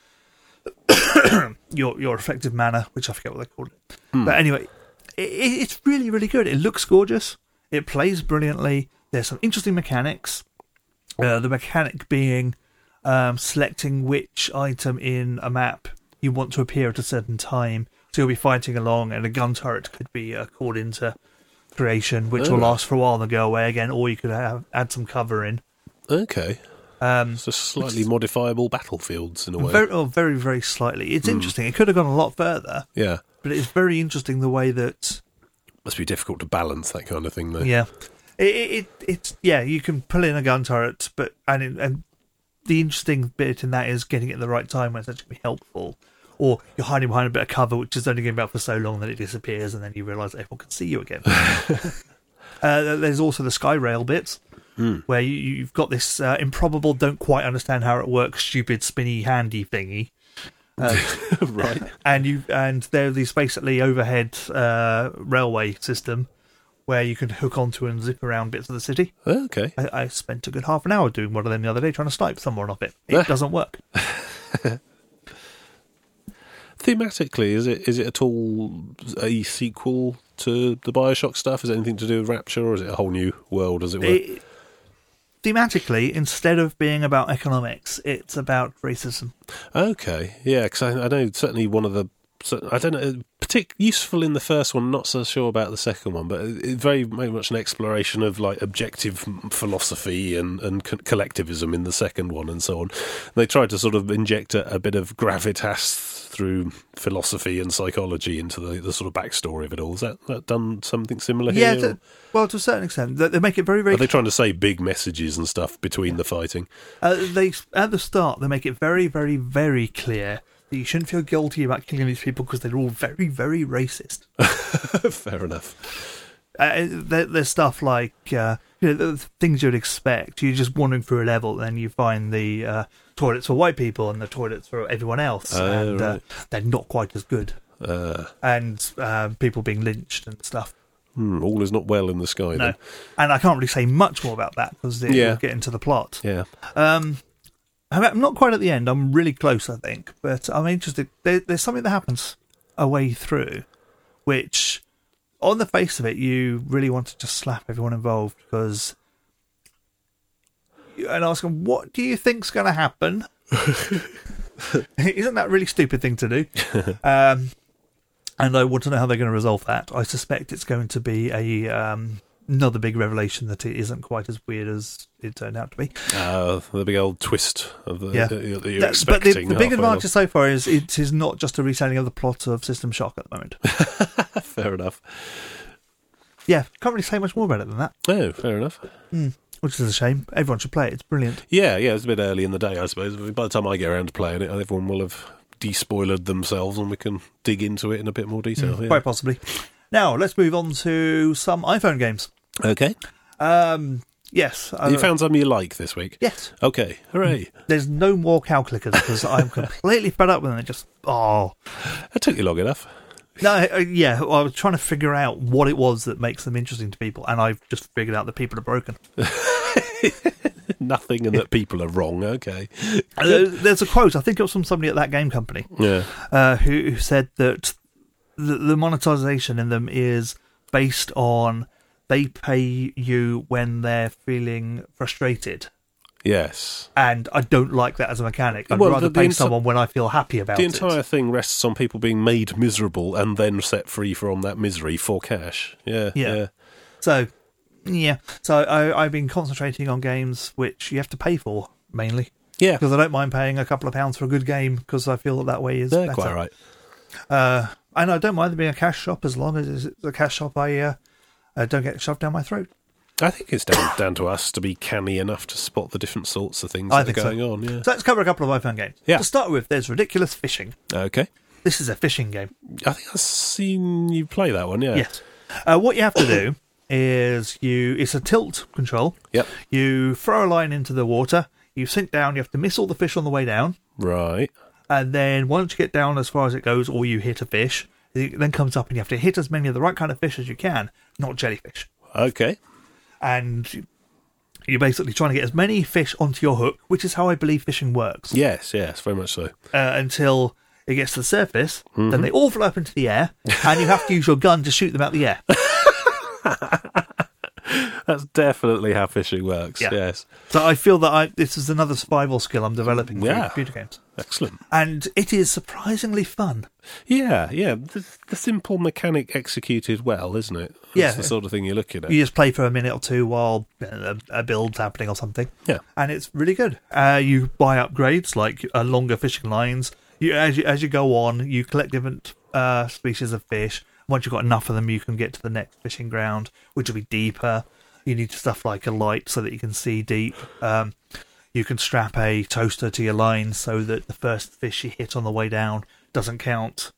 effective mana, which I forget what they called it. But anyway, it's really, really good. It looks gorgeous. It plays brilliantly. There's some interesting mechanics. The mechanic being selecting which item in a map you want to appear at a certain time. So you'll be fighting along, and a gun turret could be called into creation, which will last for a while and then go away again, or you could add some cover in. Okay. So slightly modifiable battlefields in a way. Very, very slightly. It's interesting. It could have gone a lot further. Yeah. But it's very interesting the way that... Must be difficult to balance that kind of thing, though. Yeah. It's you can pull in a gun turret, but and the interesting bit in that is getting it at the right time when it's actually going to be helpful. Or you're hiding behind a bit of cover, which is only going to be out for so long that it disappears, and then you realise that everyone can see you again. There's also the sky rail bits, where you've got this improbable, don't quite understand how it works, stupid, spinny, handy thingy. Right. And there's this basically overhead railway system where you can hook onto and zip around bits of the city. Okay. I spent a good half an hour doing one of them the other day trying to snipe someone off it. It doesn't work. Thematically, is it at all a sequel to the BioShock stuff? Is it anything to do with Rapture, or is it a whole new world, as it were? Thematically, instead of being about economics, it's about racism. Okay, yeah, because I know certainly one of the... I don't know, particularly useful in the first one, not so sure about the second one, but it's very much an exploration of like objective philosophy and collectivism in the second one and so on. They tried to sort of inject a bit of gravitas through philosophy and psychology into the sort of backstory of it all. Is that done something similar here? Yeah, well, to a certain extent. They make it very, very... Are they trying to say big messages and stuff between the fighting? At the start, they make it very, very, very clear that you shouldn't feel guilty about killing these people because they're all very, very racist. Fair enough. There's stuff like the things you'd expect. You're just wandering through a level, and you find the toilets for white people and the toilets for everyone else, and right. They're not quite as good. And people being lynched and stuff. All is not well in the sky. No, then. and I can't really say much more about that because we'll get into the plot. Yeah. I'm not quite at the end. I'm really close, I think, but I'm interested. There's something that happens a way through, which, on the face of it, you really want to just slap everyone involved and ask them, "What do you think's going to happen?" Isn't that a really stupid thing to do? And I want to know how they're going to resolve that. I suspect it's going to be another big revelation that it isn't quite as weird as it turned out to be. The big old twist of that you're expecting. But the big advantage so far is it is not just a retelling of the plot of System Shock at the moment. Fair enough. Yeah, can't really say much more about it than that. Oh, fair enough. which is a shame. Everyone should play it. It's brilliant. Yeah, it's a bit early in the day, I suppose. By the time I get around to playing it, everyone will have despoilered themselves and we can dig into it in a bit more detail. Quite possibly. Now, let's move on to some iPhone games. Okay. Yes. You found some you like this week? Yes. Okay, hooray. There's no more cow clickers because I'm completely fed up with them. That took you long enough. No, well, I was trying to figure out what it was that makes them interesting to people, and I've just figured out that people are broken. Nothing and that people are wrong, okay. There's a quote, I think it was from somebody at that game company, who said that the monetization in them is based on they pay you when they're feeling frustrated. Yes. And I don't like that as a mechanic. I'd rather pay someone when I feel happy about it. The entire thing rests on people being made miserable and then set free from that misery for cash. Yeah. So I've been concentrating on games which you have to pay for, mainly. Yeah. Because I don't mind paying a couple of pounds for a good game, because I feel that way is better. Quite right. And I don't mind there being a cash shop, as long as it's a cash shop I don't get shoved down my throat. I think it's down to us to be canny enough to spot the different sorts of things that are going on. Yeah. So let's cover a couple of iPhone games. Yeah. To start with, there's Ridiculous Fishing. Okay. This is a fishing game. I think I've seen you play that one, yeah. Yes. What you have to do is it's a tilt control. Yep. You throw a line into the water, you sink down, you have to miss all the fish on the way down. Right. And then once you get down as far as it goes, or you hit a fish, it then comes up and you have to hit as many of the right kind of fish as you can, not jellyfish. Okay. And you're basically trying to get as many fish onto your hook, which is how I believe fishing works. Yes, very much so. Until it gets to the surface, then they all fly up into the air, and you have to use your gun to shoot them out the air. That's definitely how fishing works, yes. So I feel that this is another survival skill I'm developing for computer games. Excellent. And it is surprisingly fun. Yeah. The simple mechanic executed well, isn't it? That's the sort of thing you're looking at. You just play for a minute or two while a build's happening or something. Yeah. And it's really good. You buy upgrades, like longer fishing lines. As you go on, you collect different species of fish. Once you've got enough of them, you can get to the next fishing ground, which will be deeper. You need stuff like a light so that you can see deep. You can strap a toaster to your line so that the first fish you hit on the way down doesn't count.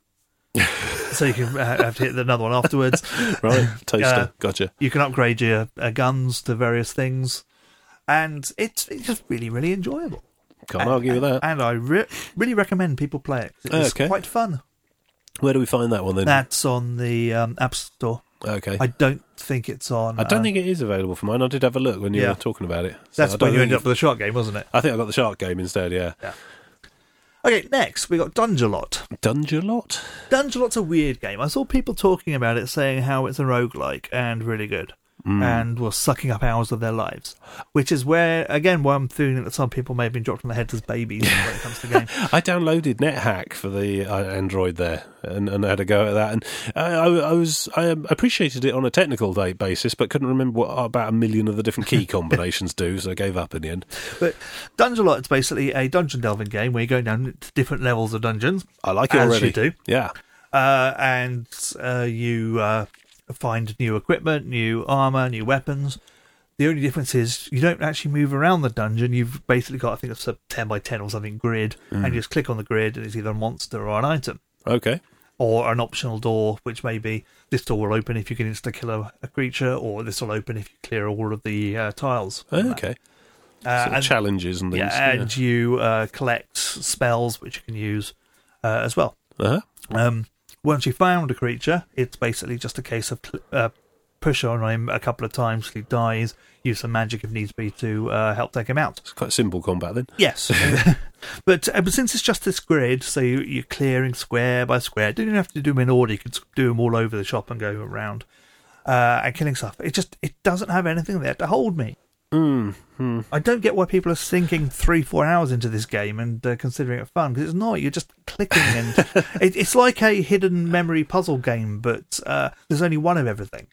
So you can have to hit another one afterwards. Right, toaster, gotcha. You can upgrade your guns to various things. And it's just really, really enjoyable. Can't argue with that. And I really recommend people play it. It's quite fun. Where do we find that one then? That's on the App Store. Okay. I don't think it's on... I don't think it is available for mine. I did have a look when you were talking about it. So that's when you ended up with the shark game, wasn't it? I think I got the shark game instead, yeah. Okay, next, we got Dungelot. Dungelot? Dungelot's a weird game. I saw people talking about it, saying how it's a roguelike and really good. And was sucking up hours of their lives. Which is where I'm feeling that some people may have been dropped on the head as babies when it comes to games. I downloaded NetHack for the Android there and had a go at that. And I appreciated it on a technical basis, but couldn't remember what about 1 million of the different key combinations do, so I gave up in the end. But Dungelot is basically a dungeon delving game where you go down to different levels of dungeons. I like it already. As you do. Yeah. And you... find new equipment, new armour, new weapons. The only difference is you don't actually move around the dungeon. You've basically got, I think it's a 10 by 10 or something grid, and you just click on the grid and it's either a monster or an item. Okay. Or an optional door, which may be this door will open if you can insta-kill a creature, or this will open if you clear all of the tiles. Okay. And challenges and things. Yeah, and you collect spells which you can use as well. Uh-huh. Once you've found a creature, it's basically just a case of push on him a couple of times till he dies, use some magic if needs be to help take him out. It's quite simple combat then. Yes. but since it's just this grid, so you're clearing square by square, you don't even have to do them in order, you can do them all over the shop and go around and killing stuff. It doesn't have anything there to hold me. I don't get why people are sinking 3-4 hours into this game and considering it fun, because it's not. You're just clicking and it's like a hidden memory puzzle game, but there's only one of everything.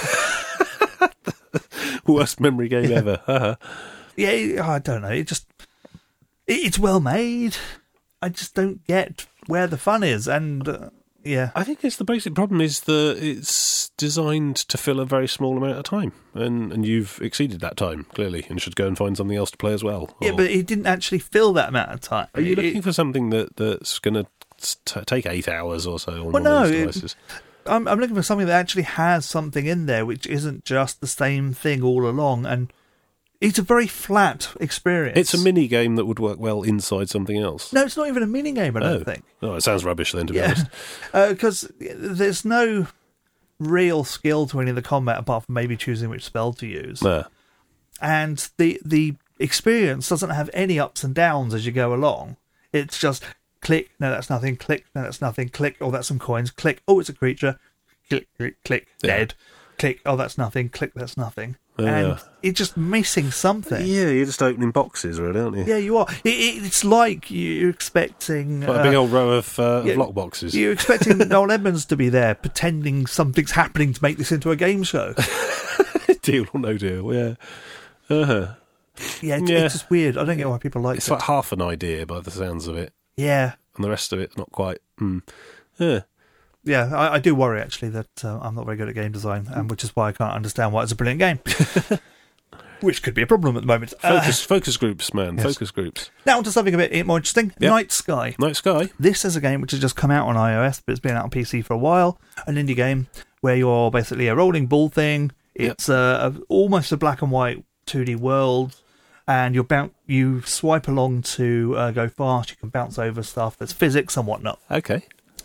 Worst memory game ever. Uh-huh. Yeah, I don't know. It's well made. I just don't get where the fun is, and Yeah. I think it's the basic problem is that it's designed to fill a very small amount of time, and you've exceeded that time, clearly, and should go and find something else to play as well. Yeah, but it didn't actually fill that amount of time. Are you looking for something that's going to take 8 hours or so on one of these devices? I'm looking for something that actually has something in there which isn't just the same thing all along, and it's a very flat experience. It's a mini game that would work well inside something else. No, it's not even a mini game, I don't think. Oh, it sounds rubbish then, to be honest. Because there's no real skill to any of the combat apart from maybe choosing which spell to use. Nah. And the experience doesn't have any ups and downs as you go along. It's just click, no, that's nothing, click, no, that's nothing, click, oh, that's some coins, click, oh, it's a creature, click, click, click, dead, click, oh, that's nothing, click, that's nothing. And it's just missing something. Yeah, you're just opening boxes, really, aren't you? Yeah, you are. It's like you're expecting... Like a big old row of lock boxes. You're expecting Noel Edmonds to be there, pretending something's happening to make this into a game show. Deal or no deal, yeah. Uh-huh. Yeah, it's just weird. I don't get why people like it. It's like half an idea by the sounds of it. Yeah. And the rest of it, not quite. Yeah. Yeah, I do worry, actually, that I'm not very good at game design, which is why I can't understand why it's a brilliant game. Which could be a problem at the moment. Focus groups, man. Yes. Focus groups. Now on to something a bit more interesting. Yep. Night Sky. Night Sky. This is a game which has just come out on iOS, but it's been out on PC for a while. An indie game where you're basically a rolling ball thing. It's almost a black and white 2D world. And you swipe along to go fast. You can bounce over stuff. There's physics and whatnot. Okay.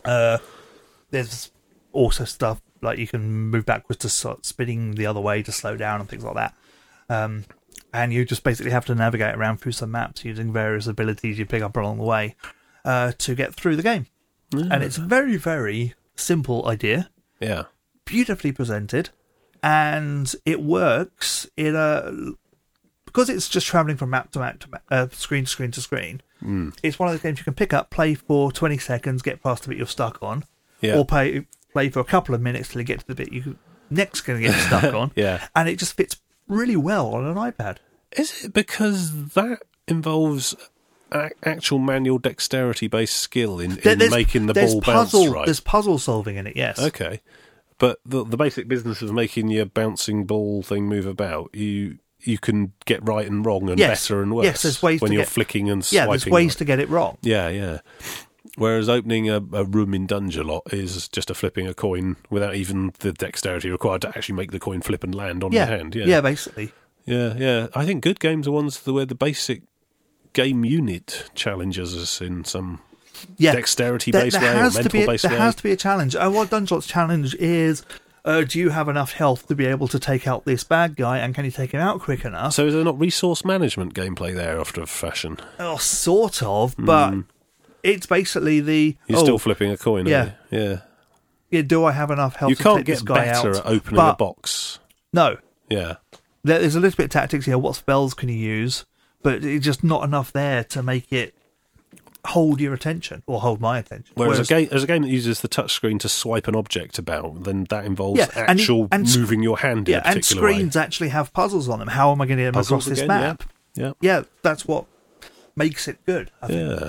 There's also stuff like you can move backwards to start spinning the other way to slow down and things like that. And you just basically have to navigate around through some maps using various abilities you pick up along the way to get through the game. And it's a very, very simple idea. Yeah. Beautifully presented. And it works because it's just travelling from map to map to screen to screen to screen. It's one of those games you can pick up, play for 20 seconds, get past the bit you're stuck on, or play for a couple of minutes till you get to the bit you're next going to get stuck on. And it just fits really well on an iPad. Is it because that involves actual manual dexterity-based skill in making the ball bounce right? There's puzzle solving in it, yes. Okay. But the basic business of making your bouncing ball thing move about, you can get right and wrong and better and worse. Yes, there's ways when you're flicking and swiping. Yeah, there's ways to get it wrong. Yeah. Whereas opening a room in Dungelot is just a flipping a coin without even the dexterity required to actually make the coin flip and land on your hand. Yeah, basically. Yeah. I think good games are ones where the basic game unit challenges us in some dexterity-based way or mental-based way. There has to be a challenge. What Dungelot's challenge is... do you have enough health to be able to take out this bad guy, and can you take him out quick enough? So is there not resource management gameplay there after a fashion? Oh, sort of, but it's basically You're still flipping a coin, aren't you? Yeah, do I have enough health to take this guy out? You can't get better at opening a box. No. Yeah. There's a little bit of tactics here. What spells can you use? But it's just not enough there to make it hold your attention, or hold my attention. Whereas a game that uses the touchscreen to swipe an object about, then that involves moving your hand in a particular way. And screens actually have puzzles on them. How am I going to get them across this map? Yeah, that's what makes it good, I think.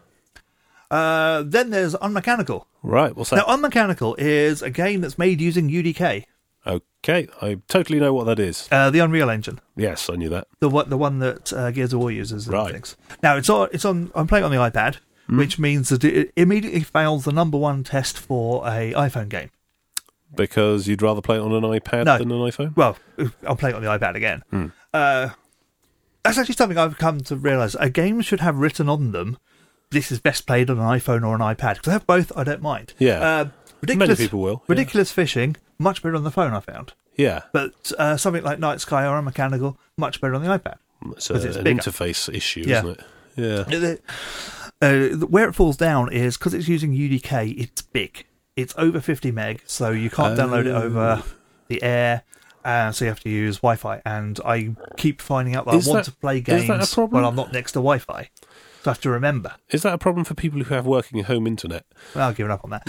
Yeah. Then there's Unmechanical. Right, what's that? Now, Unmechanical is a game that's made using UDK. Okay, I totally know what that is. The Unreal Engine. Yes, I knew that. The one that Gears of War uses and things. Now, it's on. I'm playing on the iPad, which means that it immediately fails the number one test for a iPhone game. Because you'd rather play it on an iPad than an iPhone? Well, I'll play it on the iPad again. That's actually something I've come to realise. A game should have written on them, this is best played on an iPhone or an iPad. Because I have both, I don't mind. Yeah. Many people will. Ridiculous Fishing, much better on the phone, I found. Yeah. But something like Night Sky or Unmechanical, much better on the iPad. It's an interface issue, isn't it? Yeah. Where it falls down is because it's using UDK, it's big. It's over 50 meg, so you can't download it over the air. So you have to use Wi-Fi. And I keep finding out that I want to play games when I'm not next to Wi-Fi. So I have to remember. Is that a problem for people who have working home internet? Well, I've given up on that.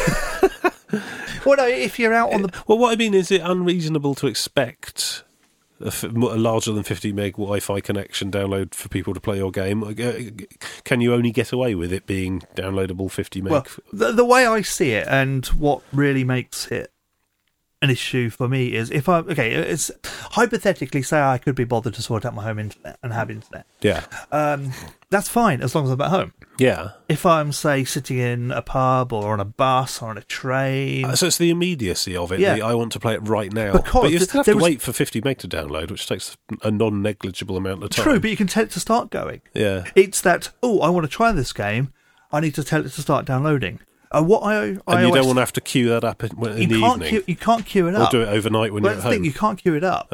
Well, no, if you're out on the... Well, what I mean is it unreasonable to expect a larger than 50 meg Wi-Fi connection download for people to play your game? Can you only get away with it being downloadable 50 meg? Well, the way I see it, and what really makes it an issue for me is it's hypothetically, say I could be bothered to sort out my home internet and have internet. Yeah. That's fine as long as I'm at home. Yeah. If I'm, say, sitting in a pub or on a bus or on a train... So it's the immediacy of it. Yeah. I want to play it right now. Because but you still have to wait for 50 meg to download, which takes a non-negligible amount of time. True, but you can tell it to start going. Yeah. It's that, I want to try this game, I need to tell it to start downloading. And you don't want to have to queue that up in the evening. You can't queue it up. Or do it overnight when you're at home. You can't queue it up.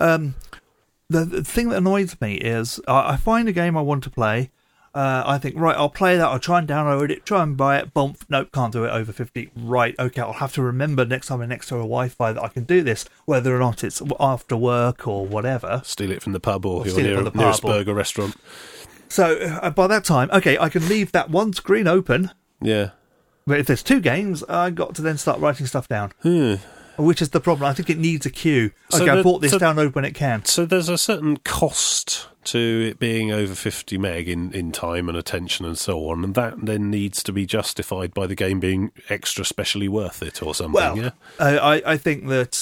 The thing that annoys me is I find a game I want to play. I think, right, I'll play that. I'll try and download it, try and buy it. Bump, nope, can't do it over 50. Right, okay, I'll have to remember next time I'm next to a Wi-Fi that I can do this, whether or not it's after work or whatever. Steal it from the pub or your nearest burger restaurant. So by that time, okay, I can leave that one screen open. Yeah. But if there's two games, I've got to then start writing stuff down. Which is the problem. I think it needs a queue. Okay, I bought this, download when it can. So there's a certain cost to it being over 50 meg in time and attention and so on, and that then needs to be justified by the game being extra specially worth it or something, well, I think that...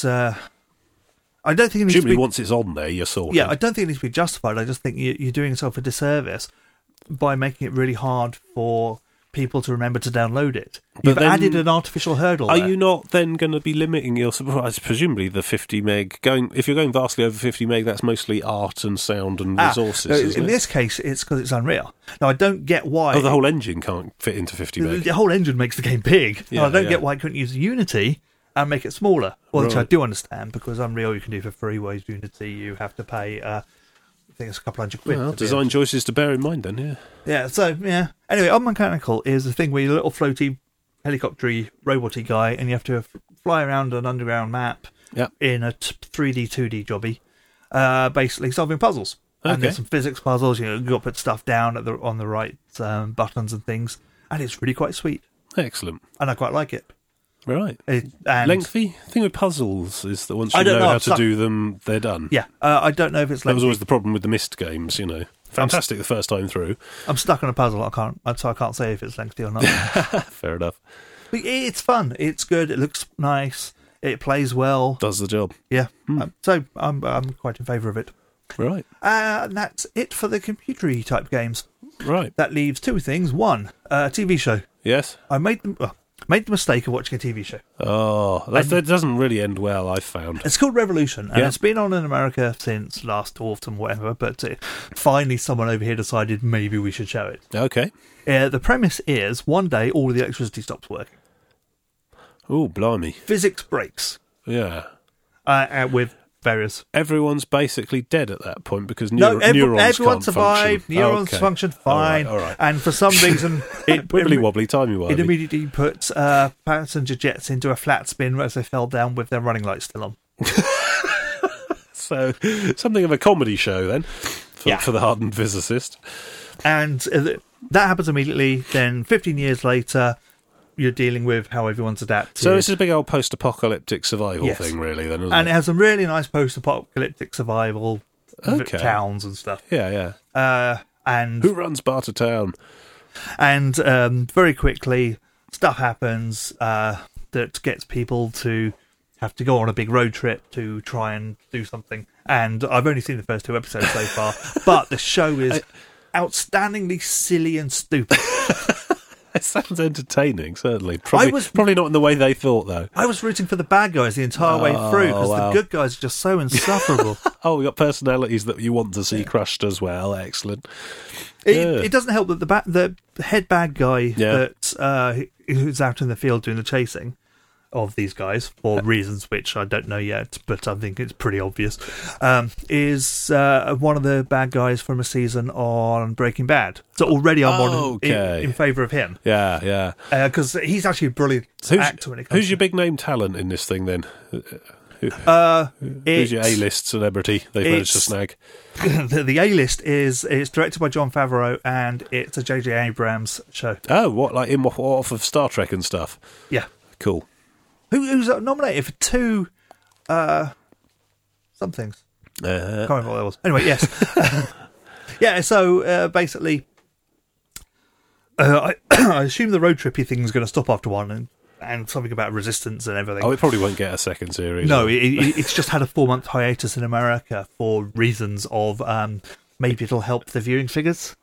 I don't think it needs to be... once it's on there, you're sorted. Yeah, I don't think it needs to be justified. I just think you're doing yourself a disservice by making it really hard for people to remember to download it. You've added an artificial hurdle there. Are you not then going to be limiting yourself? Presumably the 50 meg, if you're going vastly over 50 meg, that's mostly art and sound and resources, isn't in it? this case, it's because it's Unreal. Now, I don't get why... the whole engine can't fit into 50 meg. The whole engine makes the game big. Yeah, I don't get why I couldn't use Unity and make it smaller. Well, which I do understand, because Unreal you can do for free, whereas Unity you have to pay... I think it's a couple £100. Well, design choices to bear in mind then, yeah. Yeah, so, yeah. Anyway, Unmechanical is a thing where you're a little floaty, helicopter-y, robot-y guy, and you have to fly around an underground map in a 3D, 2D jobby, basically solving puzzles. Okay. And there's some physics puzzles, you've got to put stuff down on the right buttons and things, and it's really quite sweet. Excellent. And I quite like it. Right. Lengthy? The thing with puzzles is that once you know how to do them, they're done. Yeah. I don't know if it's lengthy. That was always the problem with the Myst games, Fantastic the first time through. I'm stuck on a puzzle. So I can't say if it's lengthy or not. Fair enough. But it's fun. It's good. It looks nice. It plays well. Does the job. Yeah. So I'm quite in favour of it. Right. And that's it for the computer-y type games. Right. That leaves two things. One, TV show. Yes. I made the mistake of watching a TV show. Oh, that doesn't really end well, I've found. It's called Revolution, and it's been on in America since last autumn, whatever, but finally someone over here decided maybe we should show it. Okay. The premise is, one day, all of the electricity stops working. Oh, blimey. Physics breaks. Yeah. With various... Everyone's basically dead at that point because neurons everyone can't survived. function. Neurons function fine. All right. And for some reason... Wibbly-wobbly, timey-wimey. It immediately puts passenger jets into a flat spin as they fell down with their running lights still on. So, something of a comedy show then, for the hardened physicist. And that happens immediately. Then 15 years later... you're dealing with how everyone's adapted. So it's a big old post-apocalyptic survival thing, really, then, isn't it? And it has some really nice post-apocalyptic survival towns and stuff. Yeah. And who runs Bartertown? And very quickly, stuff happens that gets people to have to go on a big road trip to try and do something. And I've only seen the first 2 episodes so far, but the show is outstandingly silly and stupid. It sounds entertaining, certainly. Probably not in the way they thought, though. I was rooting for the bad guys the entire way through, because the good guys are just so insufferable. We got personalities that you want to see crushed as well. Excellent. It doesn't help that the head bad guy that who's out in the field doing the chasing of these guys, for reasons which I don't know yet, but I think it's pretty obvious, is one of the bad guys from a season on Breaking Bad. So already I'm in favour of him. Yeah. Because he's actually a brilliant actor when it comes Who's your big name talent in this thing, then? Who's your A-list celebrity they've managed to snag? The A-list it's directed by Jon Favreau, and it's a J.J. Abrams show. Oh, what, like off of Star Trek and stuff? Yeah. Cool. Who's nominated for 2 somethings? Can't remember what that was. Anyway, yes. Yeah, so basically, I assume the road trippy thing is going to stop after one, and something about resistance and everything. Oh, it probably won't get a second series. No, it's just had a 4-month hiatus in America for reasons of maybe it'll help the viewing figures.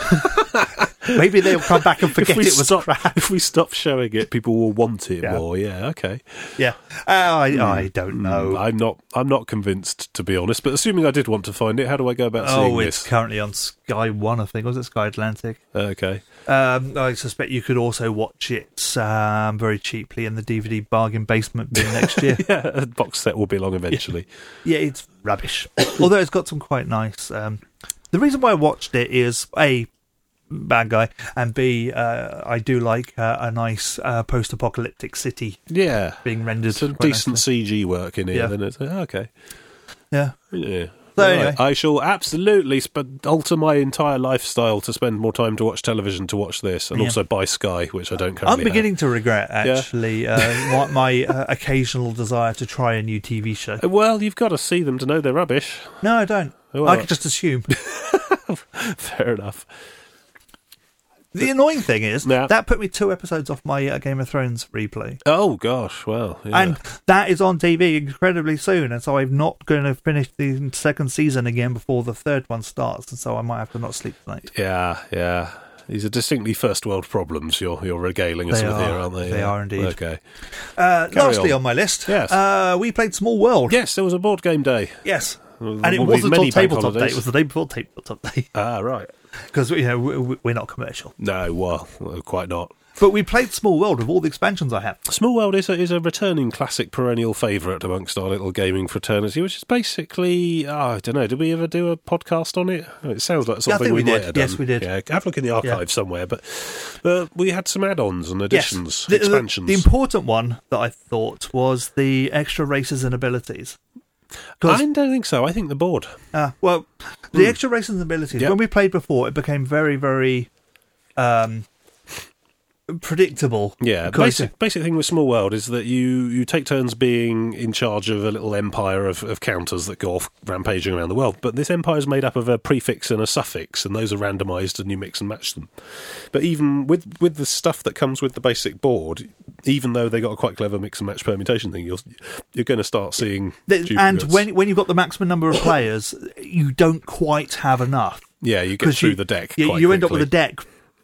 Maybe they'll come back and forget it was crap. If we stop showing it, people will want it more. Yeah, okay. Yeah, I don't know. I'm not convinced, to be honest. But assuming I did want to find it, how do I go about seeing this? It's currently on Sky One, I think. Was it Sky Atlantic? Okay. I suspect you could also watch it very cheaply in the DVD bargain basement bin next year. Yeah, a box set will be along eventually. Yeah, it's rubbish. Although it's got some quite nice. The reason why I watched it is A, bad guy, and B, I do like a nice post-apocalyptic city. Yeah, being rendered. Some decent nicely. CG work in here. Yeah. Then it's okay. Yeah. So anyway. I shall absolutely alter my entire lifestyle to spend more time to watch television to watch this, and also buy Sky, which I don't currently I'm beginning have. to regret, actually, my occasional desire to try a new TV show. Well, you've got to see them to know they're rubbish. No, I don't. Well, I can just assume. Fair enough. The annoying thing is, Yeah. that put me 2 episodes off my Game of Thrones replay. Oh, gosh, well. Yeah. And that is on TV incredibly soon, and so I'm not going to finish the second season again before the third one starts, and so I might have to not sleep tonight. Yeah. These are distinctly first world problems you're regaling us with here, aren't they? They are indeed. Okay. Lastly on my list, yes. we played Small World. Yes, there was a board game day. Yes. And There it will be wasn't many on bank Tabletop Day, holidays. it was the day before Tabletop Day. Ah, right. Because we're not commercial. No, well, quite not. But we played Small World with all the expansions I have. Small World is a returning classic perennial favourite amongst our little gaming fraternity, which is basically, I don't know, did we ever do a podcast on it? It sounds like something we might have done. Yes, we did. Yeah, have a look in the archive somewhere. But we had some add-ons and additions, Yes. expansions. The important one that I thought was the extra races and abilities. I don't think so. I think the board. The extra races and abilities, when we played before, it became very, very predictable. Yeah, basic thing with Small World is that you take turns being in charge of a little empire of counters that go off rampaging around the world. But this empire is made up of a prefix and a suffix, and those are randomised and you mix and match them. But even with the stuff that comes with the basic board, even though they got a quite clever mix and match permutation thing, you're going to start seeing and when you've got the maximum number of players, you don't quite have enough. Yeah, you get through the deck. You end up with a deck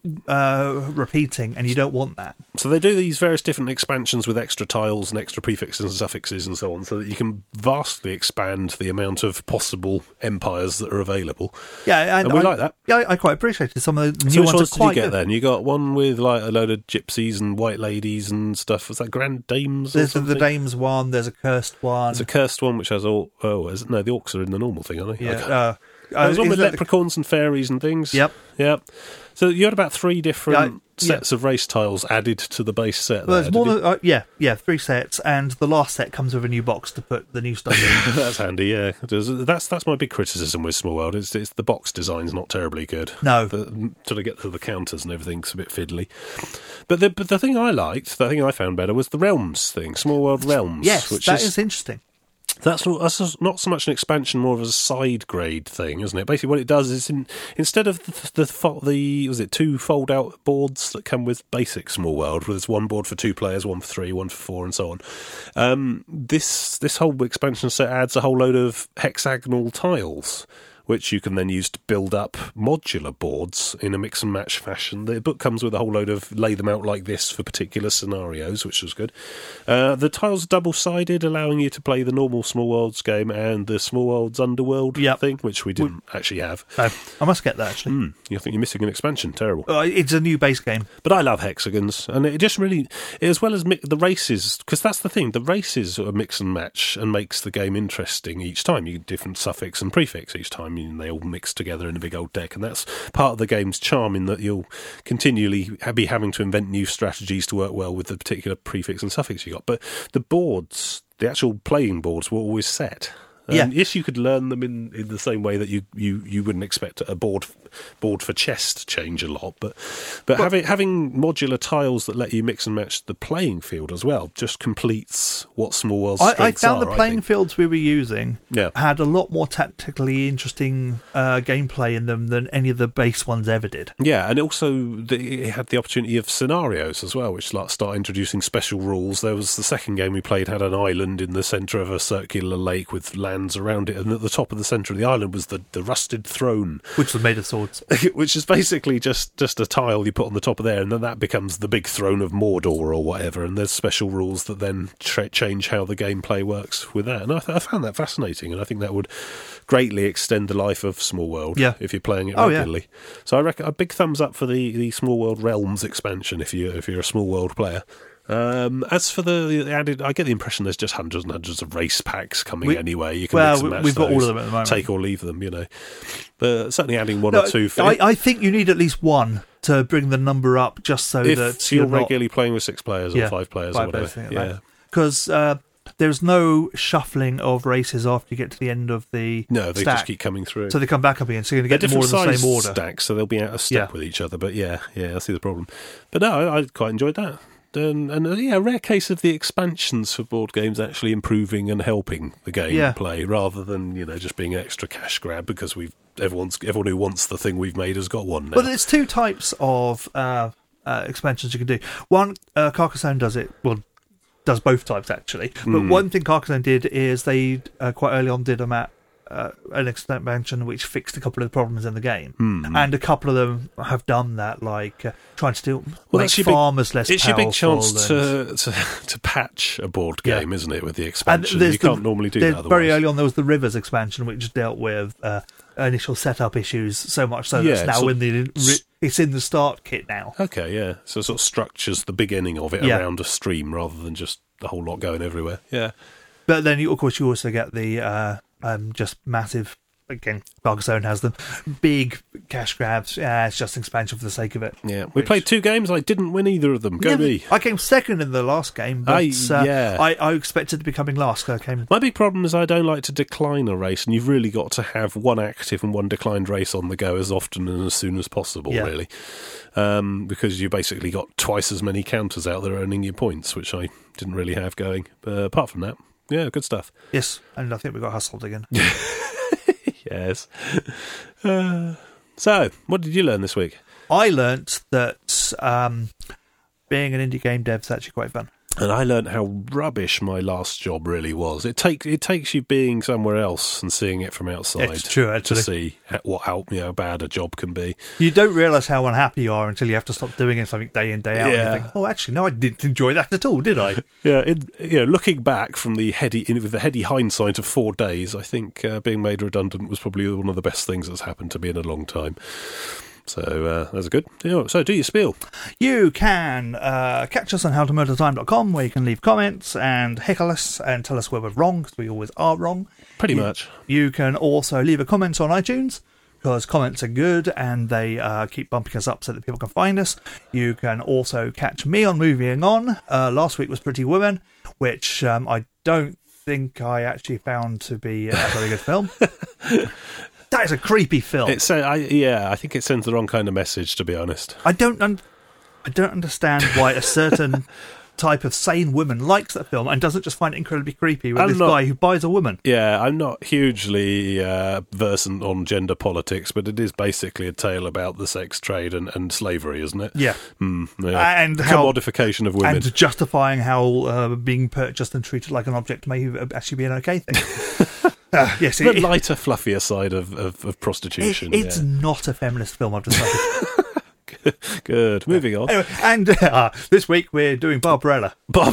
repeating, and you don't want that. So they do these various different expansions with extra tiles and extra prefixes and suffixes and so on, so that you can vastly expand the amount of possible empires that are available. Yeah, and we like that. Yeah, I quite appreciated some of the So new which ones. did you get then? You got one with like a load of gypsies and white ladies and stuff. Was that Grand Dames? There's the Dames one. There's a cursed one. There's a cursed one which has all. Oh, the orcs are in the normal thing, aren't they? Yeah. There's one with leprechauns and fairies and things. Yep. So you had about 3 different sets of race tiles added to the base set. Well, there's more than 3 sets, and the last set comes with a new box to put the new stuff in. That's handy, yeah. That's my big criticism with Small World. It's the box design's not terribly good. No, till they get to the counters and everything's a bit fiddly. But the thing I liked, the thing I found better, was the realms thing, Small World Realms. Yes, which is interesting. That's not so much an expansion, more of a side grade thing, isn't it? Basically, what it does is instead of the 2 fold out boards that come with basic Small World, where there's one board for 2 players, one for 3, one for 4, and so on. This whole expansion set adds a whole load of hexagonal tiles, which you can then use to build up modular boards in a mix and match fashion. The book comes with a whole load of lay them out like this for particular scenarios, which was good. The tiles are double-sided, allowing you to play the normal Small Worlds game and the Small Worlds Underworld thing, which we didn't actually have. No, I must get that, actually. You think you're missing an expansion. Terrible. It's a new base game. But I love hexagons, and it just really, as well as the races, because that's the thing, the races are mix and match and makes the game interesting each time. You get different suffix and prefix each time. They all mix together in a big old deck, and that's part of the game's charm, in that you'll continually be having to invent new strategies to work well with the particular prefix and suffix you got. But the boards, the actual playing boards, were always set. And yes, you could learn them in the same way that you wouldn't expect a board for chess to change a lot, but having modular tiles that let you mix and match the playing field as well just completes what Small World's strengths are. I found the playing fields we were using Yeah. had a lot more tactically interesting gameplay in them than any of the base ones ever did. Yeah, and also it had the opportunity of scenarios as well, which start introducing special rules. There was the second game we played had an island in the centre of a circular lake with lands around it, and at the top of the centre of the island was the rusted throne, Which was made of swords. which is basically just a tile you put on the top of there, and then that becomes the big throne of Mordor or whatever, and there's special rules that then change how the gameplay works with that. And I found that fascinating, and I think that would greatly extend the life of Small World if you're playing it regularly. So I reckon a big thumbs up for the Small World Realms expansion if you're a Small World player. As for the added, I get the impression there's just hundreds and hundreds of race packs coming anyway. You can mix and match we've got those, all of them at the moment. take or leave them, But certainly adding one or two. I think you need at least one to bring the number up, just so if that you're regularly playing with 6 players or 5 players or players, whatever. Because there's no shuffling of races after you get to the end of the they stack. just keep coming through. So they come back up again. So you're going to get more in the same order. Stacks, so they'll be out of step with each other. But yeah, I see the problem. But no, I quite enjoyed that. And a rare case of the expansions for board games actually improving and helping the game play, rather than just being an extra cash grab because everyone who wants the thing we've made has got one now. Well, there's 2 types of expansions you can do. One, Carcassonne does both types actually. But one thing Carcassonne did is they quite early on did an expansion which fixed a couple of the problems in the game, and a couple of them have done that, like trying to make farmers less powerful. It's your big chance to patch a board game, isn't it, with the expansion? You can't normally do that otherwise. Very early on there was the Rivers expansion, which dealt with initial setup issues so much so that it's now it's in the start kit now. Okay, yeah. So it sort of structures the beginning of it around a stream rather than just a whole lot going everywhere. Yeah. But then, of course, you also get the just massive, again, Carcassonne has them, big cash grabs. It's just expansion for the sake of it. Yeah, we played 2 games. I didn't win either of them. Go me. I came second in the last game, but I expected to be coming last. My big problem is I don't like to decline a race, and you've really got to have one active and one declined race on the go as often and as soon as possible, really. Because you basically got twice as many counters out there earning your points, which I didn't really have going. But apart from that, yeah, good stuff. Yes, and I think we got hustled again. Yes. So, what did you learn this week? I learnt that being an indie game dev is actually quite fun. And I learnt how rubbish my last job really was. It takes you being somewhere else and seeing it from outside. It's true, actually. To see how bad a job can be. You don't realise how unhappy you are until you have to stop doing something day in, day out. Yeah. And you think, oh, actually, no, I didn't enjoy that at all, did I? Yeah, looking back from with the heady hindsight of 4 days, I think being made redundant was probably one of the best things that's happened to me in a long time. So that's good. So do your spiel. You can catch us on howtomurdertime.com, where you can leave comments and heckle us and tell us where we're wrong, because we always are wrong. Pretty much. You can also leave a comment on iTunes, because comments are good and they keep bumping us up so that people can find us. You can also catch me on Moving On. Last week was Pretty Woman, which I don't think I actually found to be a very good film. That is a creepy film. I think it sends the wrong kind of message, to be honest. I don't understand why a certain type of sane woman likes that film and doesn't just find it incredibly creepy with guy who buys a woman. Yeah, I'm not hugely versant on gender politics, but it is basically a tale about the sex trade and slavery, isn't it? Yeah. And commodification of women. And justifying how being purchased and treated like an object may actually be an okay thing. Yes, the lighter, fluffier side of prostitution. It's not a feminist film, I've decided. Good. Moving on. Anyway, and this week we're doing Barbarella.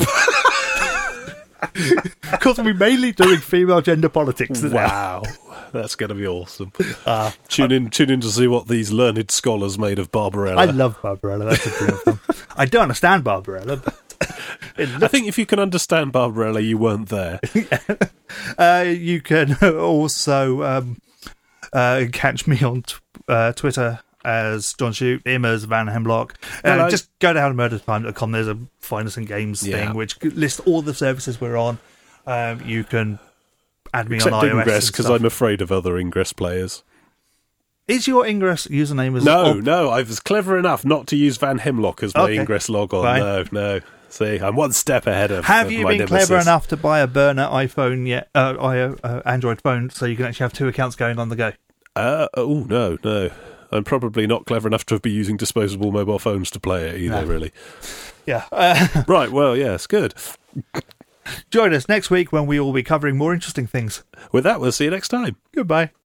Because we're mainly doing female gender politics. Wow. That's going to be awesome. Tune in to see what these learned scholars made of Barbarella. I love Barbarella. That's a brilliant film. I don't understand Barbarella, but I think if you can understand Barbarella, you weren't there. You can also catch me on Twitter as John Shute, him as Van Hemlock. Just go to howtomurdertime.com. There's a Find Us in Games thing, which lists all the services we're on. You can add me Except on iOS. Ingress, and because stuff. I'm afraid of other Ingress players. Is your Ingress username as No, I was clever enough not to use Van Hemlock as my Okay. Ingress logon. Fine. No. See, I'm one step ahead of Have of you my been nemesis. clever enough to buy a burner iPhone yet? Android phone, so you can actually have two accounts going on the go. No. I'm probably not clever enough to be using disposable mobile phones to play it either, really. Yeah. Right, well, yes, good. Join us next week when we will be covering more interesting things. With that, we'll see you next time. Goodbye.